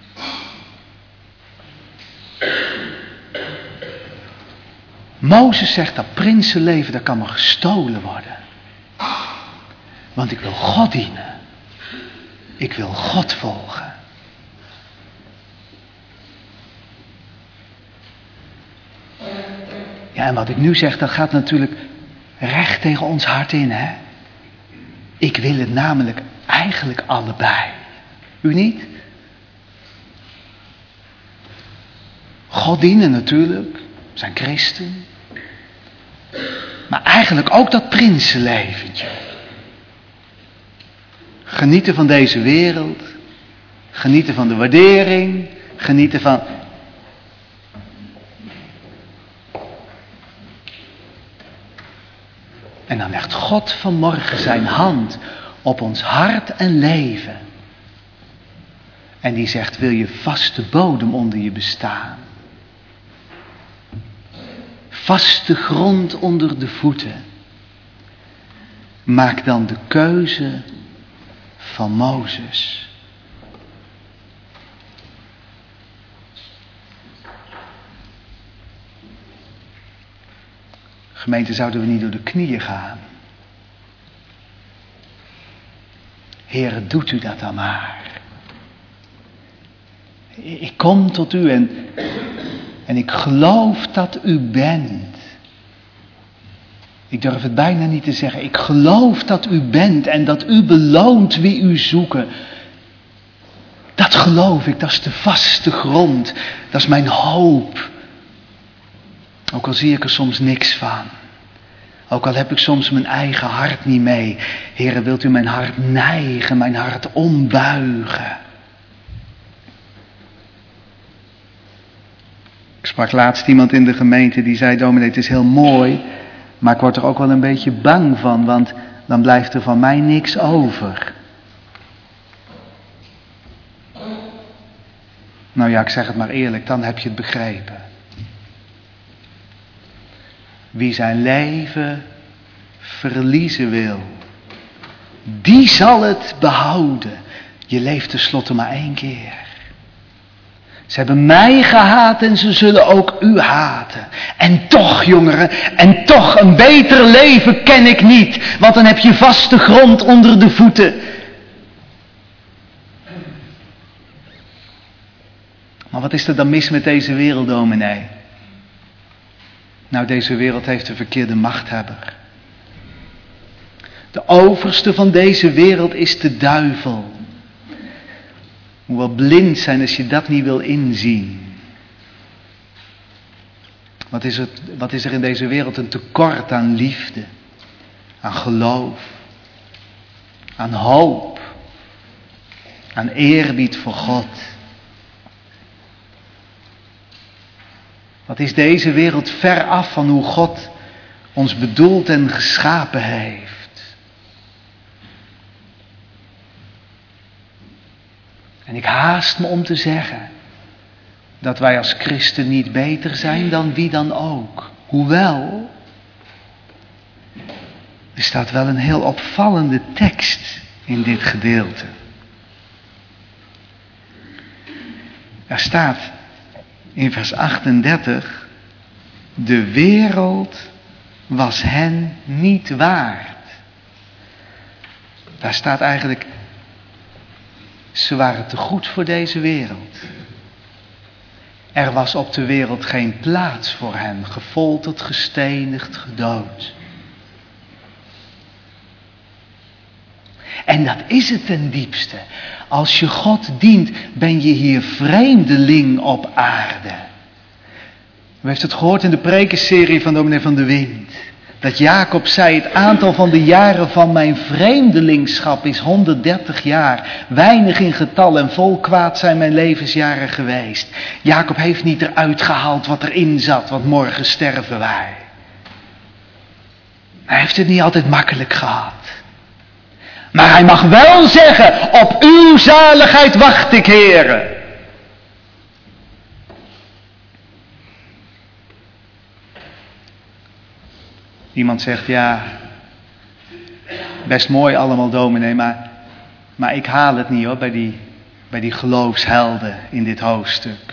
Mozes zegt, dat prinsenleven, dat kan me gestolen worden. Want ik wil God dienen. Ik wil God volgen. Ja, en wat ik nu zeg, dat gaat natuurlijk recht tegen ons hart in, hè. Ik wil het namelijk eigenlijk allebei. U niet? God dienen natuurlijk, we zijn christen. Maar eigenlijk ook dat prinsenleventje. Genieten van deze wereld. Genieten van de waardering. Genieten van... En dan legt God vanmorgen zijn hand op ons hart en leven. En die zegt, wil je vaste bodem onder je bestaan? Vaste grond onder de voeten. Maak dan de keuze van Mozes. Gemeente, zouden we niet door de knieën gaan? Heere, doet u dat dan maar. Ik kom tot u en, en ik geloof dat u bent. Ik durf het bijna niet te zeggen. Ik geloof dat u bent en dat u beloont wie u zoeken. Dat geloof ik, dat is de vaste grond. Dat is mijn hoop. Ook al zie ik er soms niks van. Ook al heb ik soms mijn eigen hart niet mee. Heere, wilt u mijn hart neigen, mijn hart ombuigen. Ik sprak laatst iemand in de gemeente die zei, dominee, het is heel mooi, maar ik word er ook wel een beetje bang van, want dan blijft er van mij niks over. Nou ja, ik zeg het maar eerlijk, dan heb je het begrepen. Wie zijn leven verliezen wil, die zal het behouden. Je leeft tenslotte maar één keer. Ze hebben mij gehaat en ze zullen ook u haten. En toch, jongeren, en toch een beter leven ken ik niet. Want dan heb je vaste grond onder de voeten. Maar wat is er dan mis met deze wereld, dominee? Nou, deze wereld heeft een verkeerde machthebber. De overste van deze wereld is de duivel. Moet wel blind zijn als je dat niet wil inzien. Wat is er, wat is er in deze wereld een tekort aan liefde, aan geloof, aan hoop, aan eerbied voor God. Wat is deze wereld ver af van hoe God ons bedoeld en geschapen heeft. En ik haast me om te zeggen dat wij als christen niet beter zijn dan wie dan ook. Hoewel, er staat wel een heel opvallende tekst in dit gedeelte. Er staat in vers achtendertig, de wereld was hen niet waard. Daar staat eigenlijk, ze waren te goed voor deze wereld. Er was op de wereld geen plaats voor hen, gefolterd, gestenigd, gedood. En dat is het ten diepste. Als je God dient, ben je hier vreemdeling op aarde. U heeft het gehoord in de prekenserie van dominee Van de Wind. Dat Jacob zei, het aantal van de jaren van mijn vreemdelingschap is honderddertig jaar. Weinig in getal en vol kwaad zijn mijn levensjaren geweest. Jacob heeft niet eruit gehaald wat erin zat, want morgen sterven wij. Hij heeft het niet altijd makkelijk gehad. Maar hij mag wel zeggen, op uw zaligheid wacht ik, Heere. Iemand zegt, ja, best mooi allemaal dominee, maar, maar ik haal het niet hoor, bij die, bij die geloofshelden in dit hoofdstuk.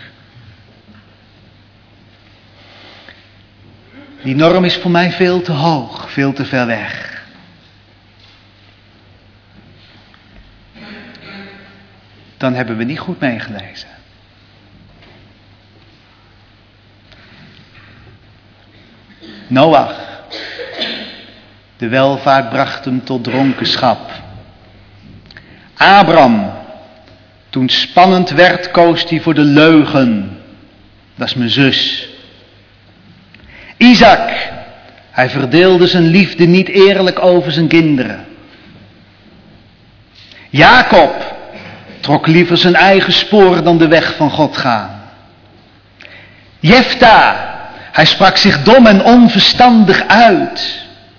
Die norm is voor mij veel te hoog, veel te ver weg. Dan hebben we niet goed meegelezen. Noach. De welvaart bracht hem tot dronkenschap. Abraham. Toen spannend werd, koos hij voor de leugen. Dat is mijn zus. Isaac. Hij verdeelde zijn liefde niet eerlijk over zijn kinderen. Jacob. Trok liever zijn eigen spoor dan de weg van God gaan. Jefta. Hij sprak zich dom en onverstandig uit.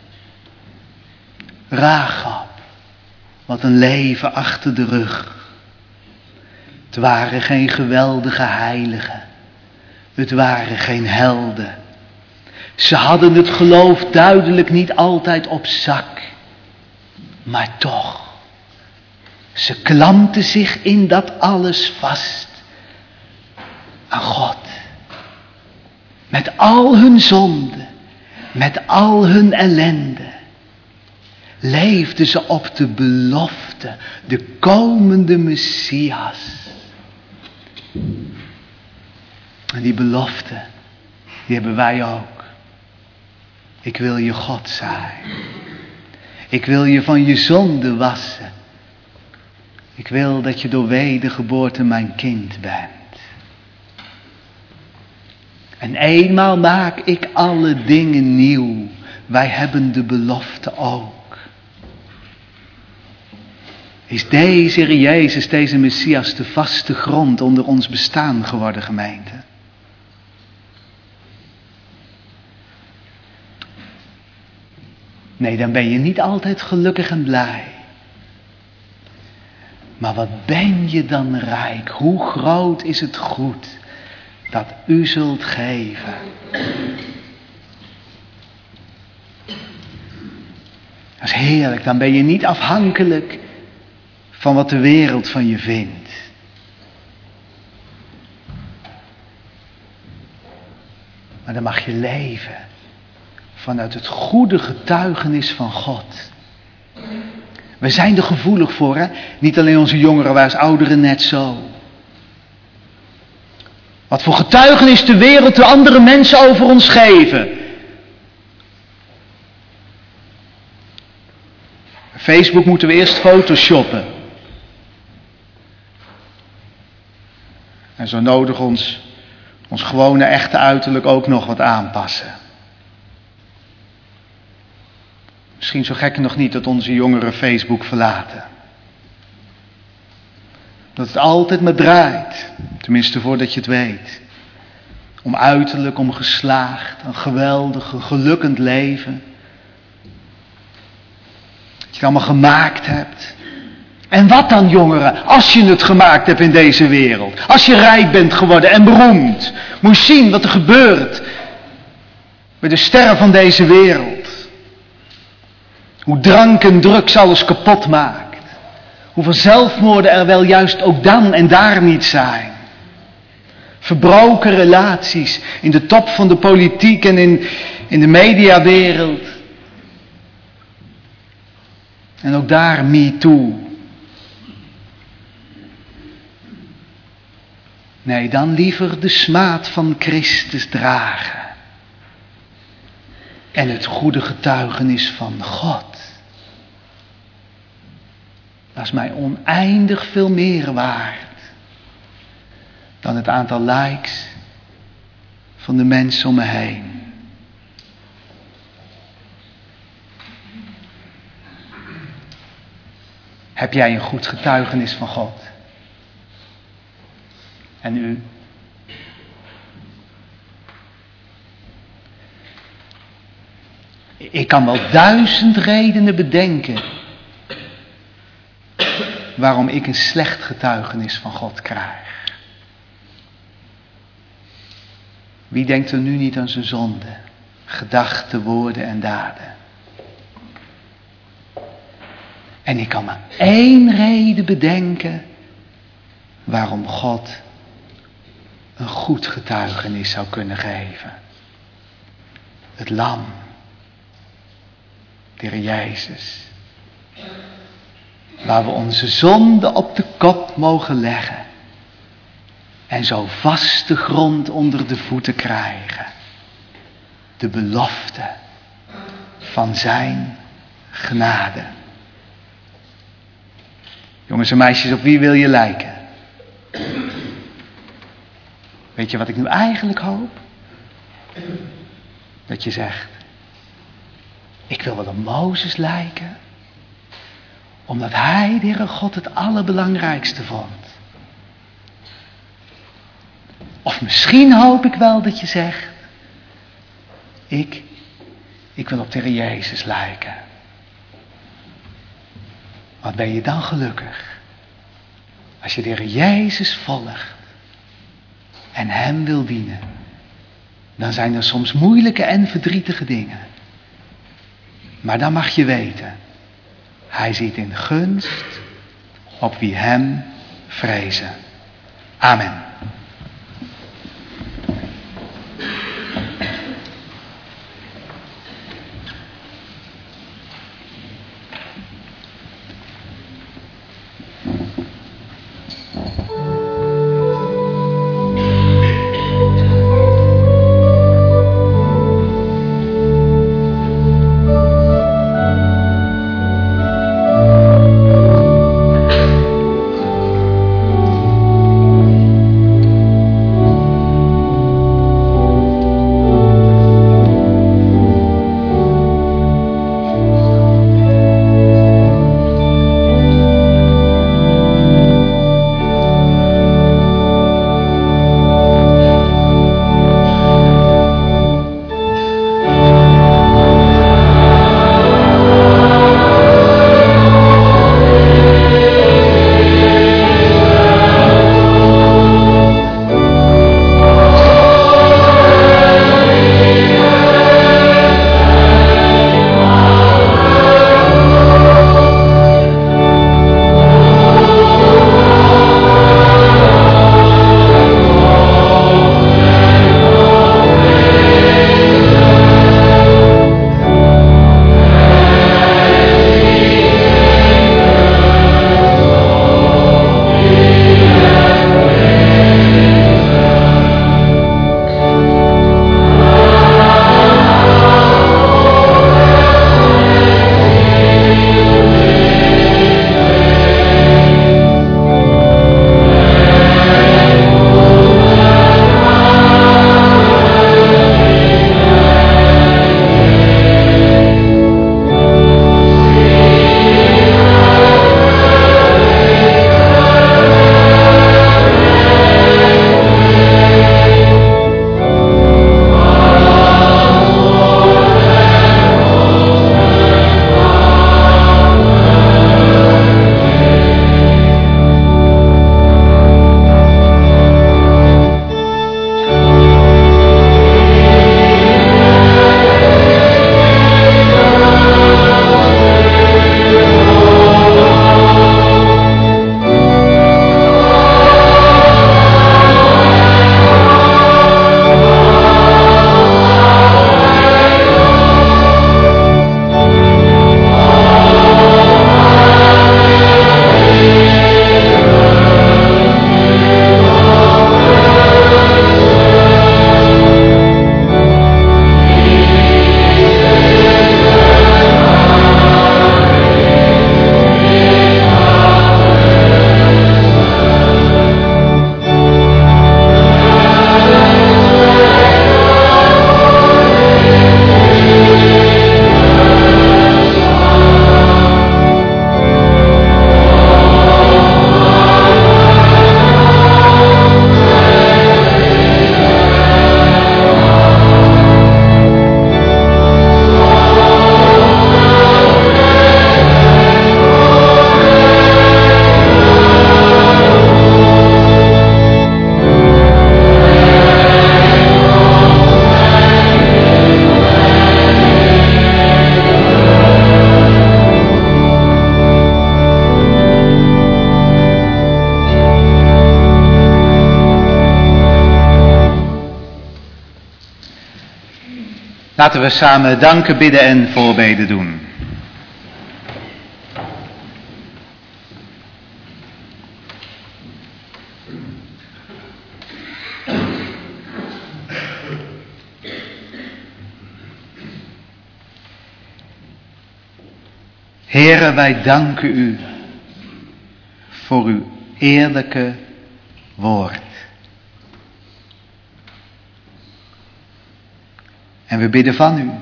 Rahab. Wat een leven achter de rug. Het waren geen geweldige heiligen. Het waren geen helden. Ze hadden het geloof duidelijk niet altijd op zak. Maar toch. Ze klampten zich in dat alles vast aan God. Met al hun zonden, met al hun ellende, leefden ze op de belofte, de komende Messias. En die belofte, die hebben wij ook. Ik wil je God zijn. Ik wil je van je zonde wassen. Ik wil dat je door wedergeboorte mijn kind bent. En eenmaal maak ik alle dingen nieuw. Wij hebben de belofte ook. Is deze Heer Jezus, deze Messias, de vaste grond onder ons bestaan geworden, gemeente? Nee, dan ben je niet altijd gelukkig en blij. Maar wat ben je dan rijk? Hoe groot is het goed dat u zult geven? Dat is heerlijk. Dan ben je niet afhankelijk van wat de wereld van je vindt. Maar dan mag je leven vanuit het goede getuigenis van God. We zijn er gevoelig voor, hè? Niet alleen onze jongeren, wij als ouderen net zo. Wat voor getuigenis de wereld de andere mensen over ons geven. Facebook moeten we eerst photoshoppen. En zo nodig ons, ons gewone echte uiterlijk ook nog wat aanpassen. Misschien zo gek nog niet dat onze jongeren Facebook verlaten. Dat het altijd maar draait, tenminste voordat je het weet. Om uiterlijk, om geslaagd, een geweldig, een gelukkig leven. Dat je het allemaal gemaakt hebt. En wat dan, jongeren, als je het gemaakt hebt in deze wereld? Als je rijk bent geworden en beroemd. Moet je zien wat er gebeurt bij de sterren van deze wereld. Hoe drank en drugs alles kapot maakt. Hoeveel zelfmoorden er wel juist ook dan en daar niet zijn. Verbroken relaties in de top van de politiek en in, in de mediawereld. En ook daar me too. Nee, dan liever de smaad van Christus dragen. En het goede getuigenis van God. Dat is mij oneindig veel meer waard. Dan het aantal likes van de mensen om me heen. Heb jij een goed getuigenis van God? En u? Ik kan wel duizend redenen bedenken waarom ik een slecht getuigenis van God krijg. Wie denkt er nu niet aan zijn zonde, gedachten, woorden en daden? En ik kan maar één reden bedenken waarom God een goed getuigenis zou kunnen geven. Het lam, de Heer Jezus, waar we onze zonde op de kop mogen leggen en zo vaste grond onder de voeten krijgen. De belofte van zijn genade. Jongens en meisjes, op wie wil je lijken? Weet je wat ik nu eigenlijk hoop? Dat je zegt, ik wil wel op Mozes lijken, omdat hij, de Heere God, het allerbelangrijkste vond. Of misschien hoop ik wel dat je zegt, ik, ik wil op de Heer Jezus lijken. Wat ben je dan gelukkig? Als je de Heer Jezus volgt en hem wil dienen, dan zijn er soms moeilijke en verdrietige dingen. Maar dan mag je weten, hij ziet in gunst op wie hem vrezen. Amen. Laten we samen danken, bidden en voorbeden doen. Heere, wij danken u voor uw eerlijke woord. En we bidden van u.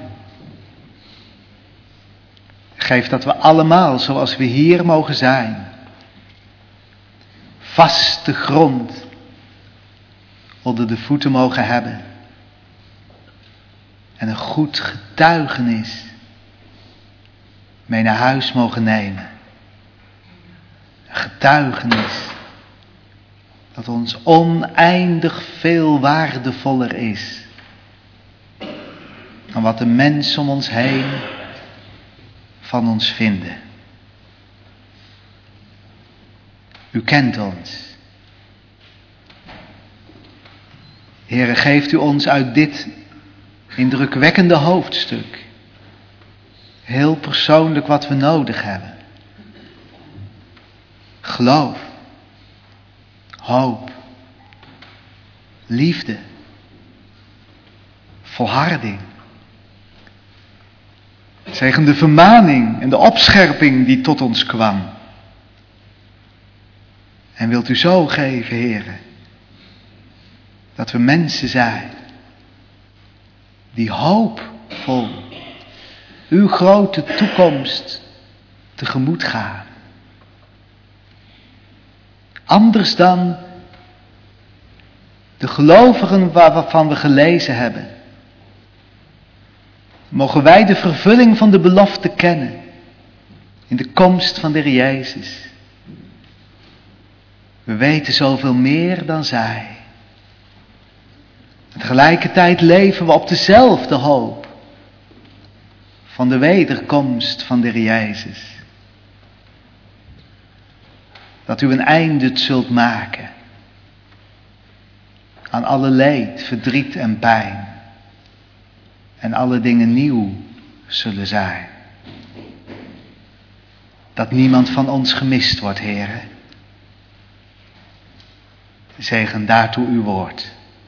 Geef dat we allemaal, zoals we hier mogen zijn, vaste grond onder de voeten mogen hebben. En een goed getuigenis mee naar huis mogen nemen. Een getuigenis dat ons oneindig veel waardevoller is dan wat de mensen om ons heen van ons vinden. U kent ons. Heere, geeft u ons uit dit indrukwekkende hoofdstuk heel persoonlijk wat we nodig hebben. Geloof, hoop, liefde, volharding. Zegen de vermaning en de opscherping die tot ons kwam. En wilt u zo geven, Heere, dat we mensen zijn die hoopvol uw grote toekomst tegemoet gaan. Anders dan de gelovigen waarvan we gelezen hebben, mogen wij de vervulling van de belofte kennen in de komst van de Heer Jezus. We weten zoveel meer dan zij. En tegelijkertijd leven we op dezelfde hoop van de wederkomst van de Heer Jezus. Dat u een einde zult maken aan alle leed, verdriet en pijn. En alle dingen nieuw zullen zijn. Dat niemand van ons gemist wordt, Heere. Zegen daartoe uw woord.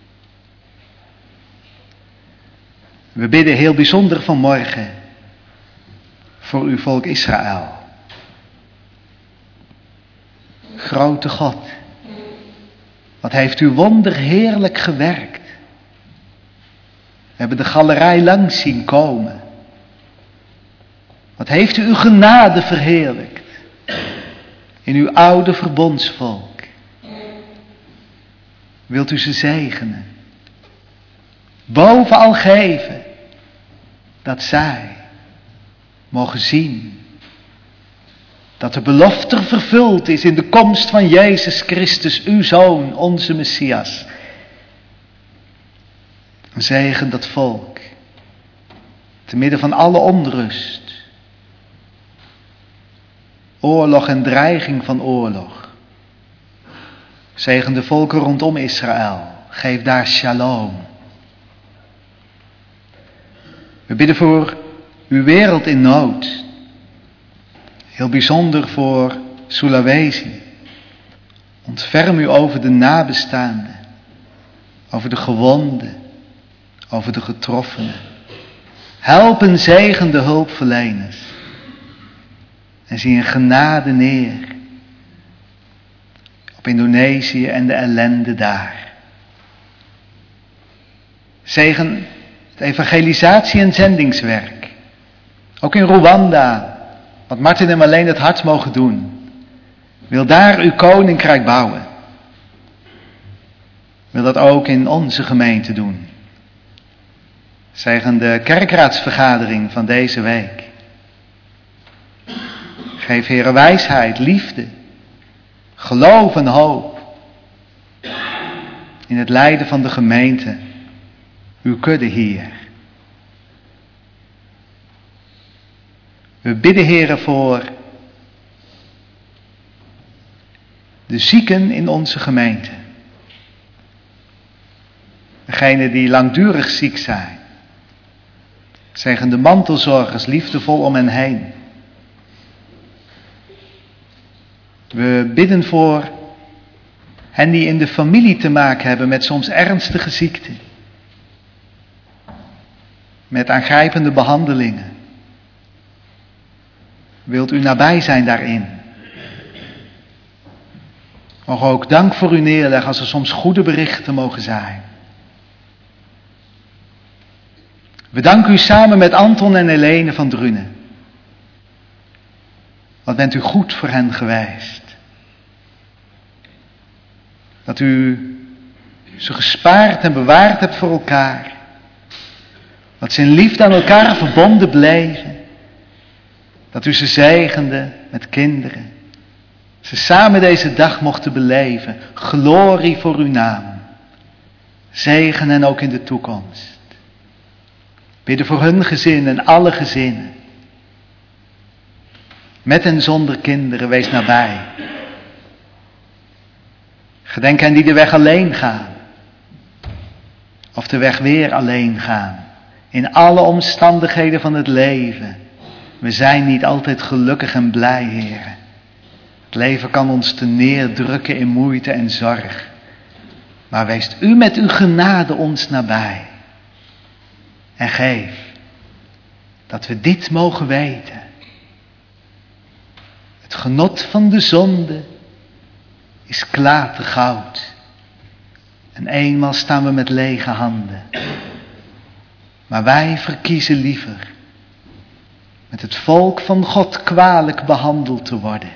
We bidden heel bijzonder vanmorgen voor uw volk Israël. Grote God, wat heeft u wonderheerlijk gewerkt. We hebben de galerij langs zien komen. Wat heeft u uw genade verheerlijkt in uw oude verbondsvolk. Wilt u ze zegenen. Bovenal geven dat zij mogen zien dat de belofte vervuld is in de komst van Jezus Christus, uw Zoon, onze Messias. Zegen dat volk, te midden van alle onrust, oorlog en dreiging van oorlog. Zegen de volken rondom Israël, geef daar shalom. We bidden voor uw wereld in nood, heel bijzonder voor Sulawesi. Ontferm u over de nabestaanden, over de gewonden, over de getroffenen. Help en zegen de hulpverleners. En zie een genade neer op Indonesië en de ellende daar. Zegen het evangelisatie- en zendingswerk. Ook in Rwanda, wat Martin en Marleen het hart mogen doen. Wil daar uw koninkrijk bouwen. Wil dat ook in onze gemeente doen. Zegen de kerkraadsvergadering van deze week. Geef Heere wijsheid, liefde, geloof en hoop. In het leiden van de gemeente, uw kudde hier. We bidden Heere voor de zieken in onze gemeente. Degenen die langdurig ziek zijn. Zegen de mantelzorgers liefdevol om hen heen. We bidden voor hen die in de familie te maken hebben met soms ernstige ziekten. Met aangrijpende behandelingen. Wilt u nabij zijn daarin? Mogen ook dank voor u neerleggen als er soms goede berichten mogen zijn. We danken u samen met Anton en Helene van Drunen. Wat bent u goed voor hen geweest. Dat u ze gespaard en bewaard hebt voor elkaar. Dat ze in liefde aan elkaar verbonden bleven. Dat u ze zegende met kinderen. Ze samen deze dag mochten beleven. Glorie voor uw naam. Zegen hen ook in de toekomst. Bidden voor hun gezin en alle gezinnen. Met en zonder kinderen, wees nabij. Gedenk hen die de weg alleen gaan. Of de weg weer alleen gaan. In alle omstandigheden van het leven. We zijn niet altijd gelukkig en blij, Heer. Het leven kan ons te neerdrukken in moeite en zorg. Maar weest u met uw genade ons nabij. En geef dat we dit mogen weten. Het genot van de zonde is klater goud. En eenmaal staan we met lege handen. Maar wij verkiezen liever met het volk van God kwalijk behandeld te worden.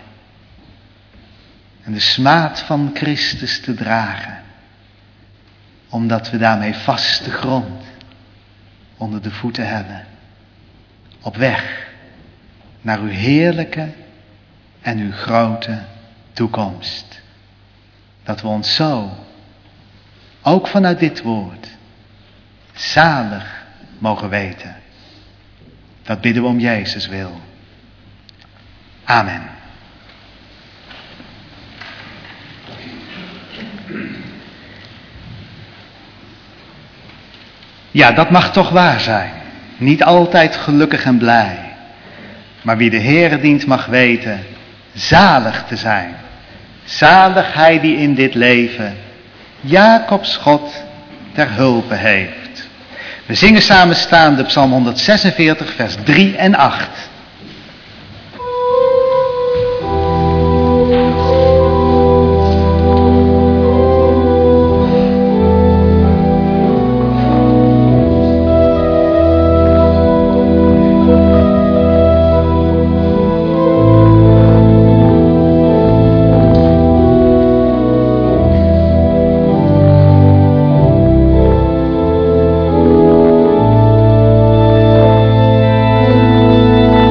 En de smaad van Christus te dragen. Omdat we daarmee vaste grond onder de voeten hebben. Op weg naar uw heerlijke en uw grote toekomst. Dat we ons zo, ook vanuit dit woord, zalig mogen weten. Dat bidden we om Jezus wil. Amen. Ja, dat mag toch waar zijn. Niet altijd gelukkig en blij. Maar wie de Heere dient mag weten, zalig te zijn. Zalig hij die in dit leven Jacobs God ter hulpe heeft. We zingen samen staande Psalm honderdzesenveertig, vers drie en acht. Thank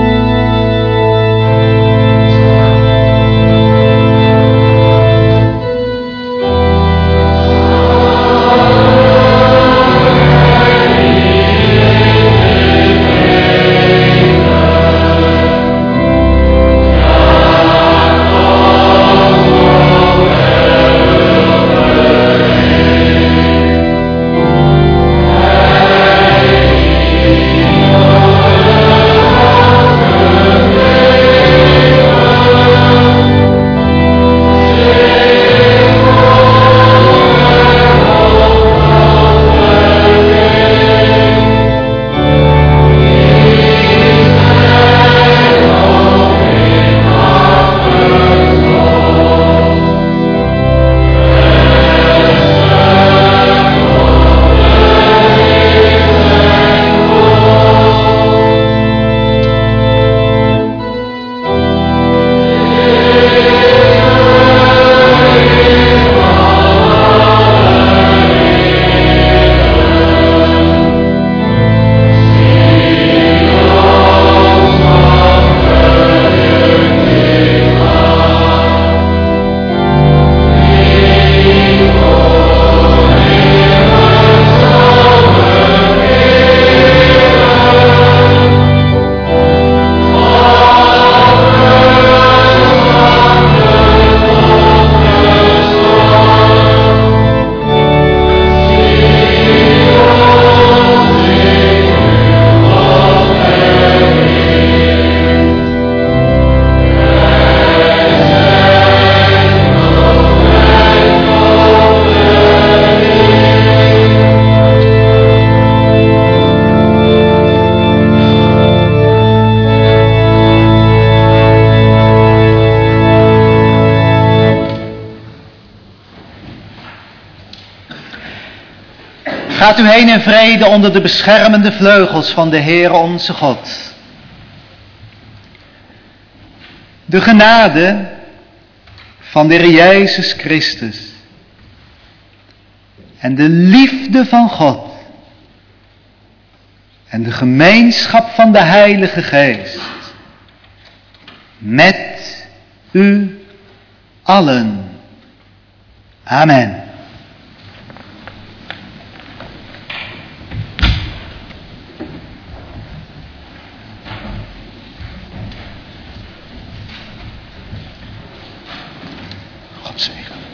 Gaat u heen in vrede onder de beschermende vleugels van de Heere onze God. De genade van de Heer Jezus Christus en de liefde van God en de gemeenschap van de Heilige Geest met u allen. Amen. God zegen.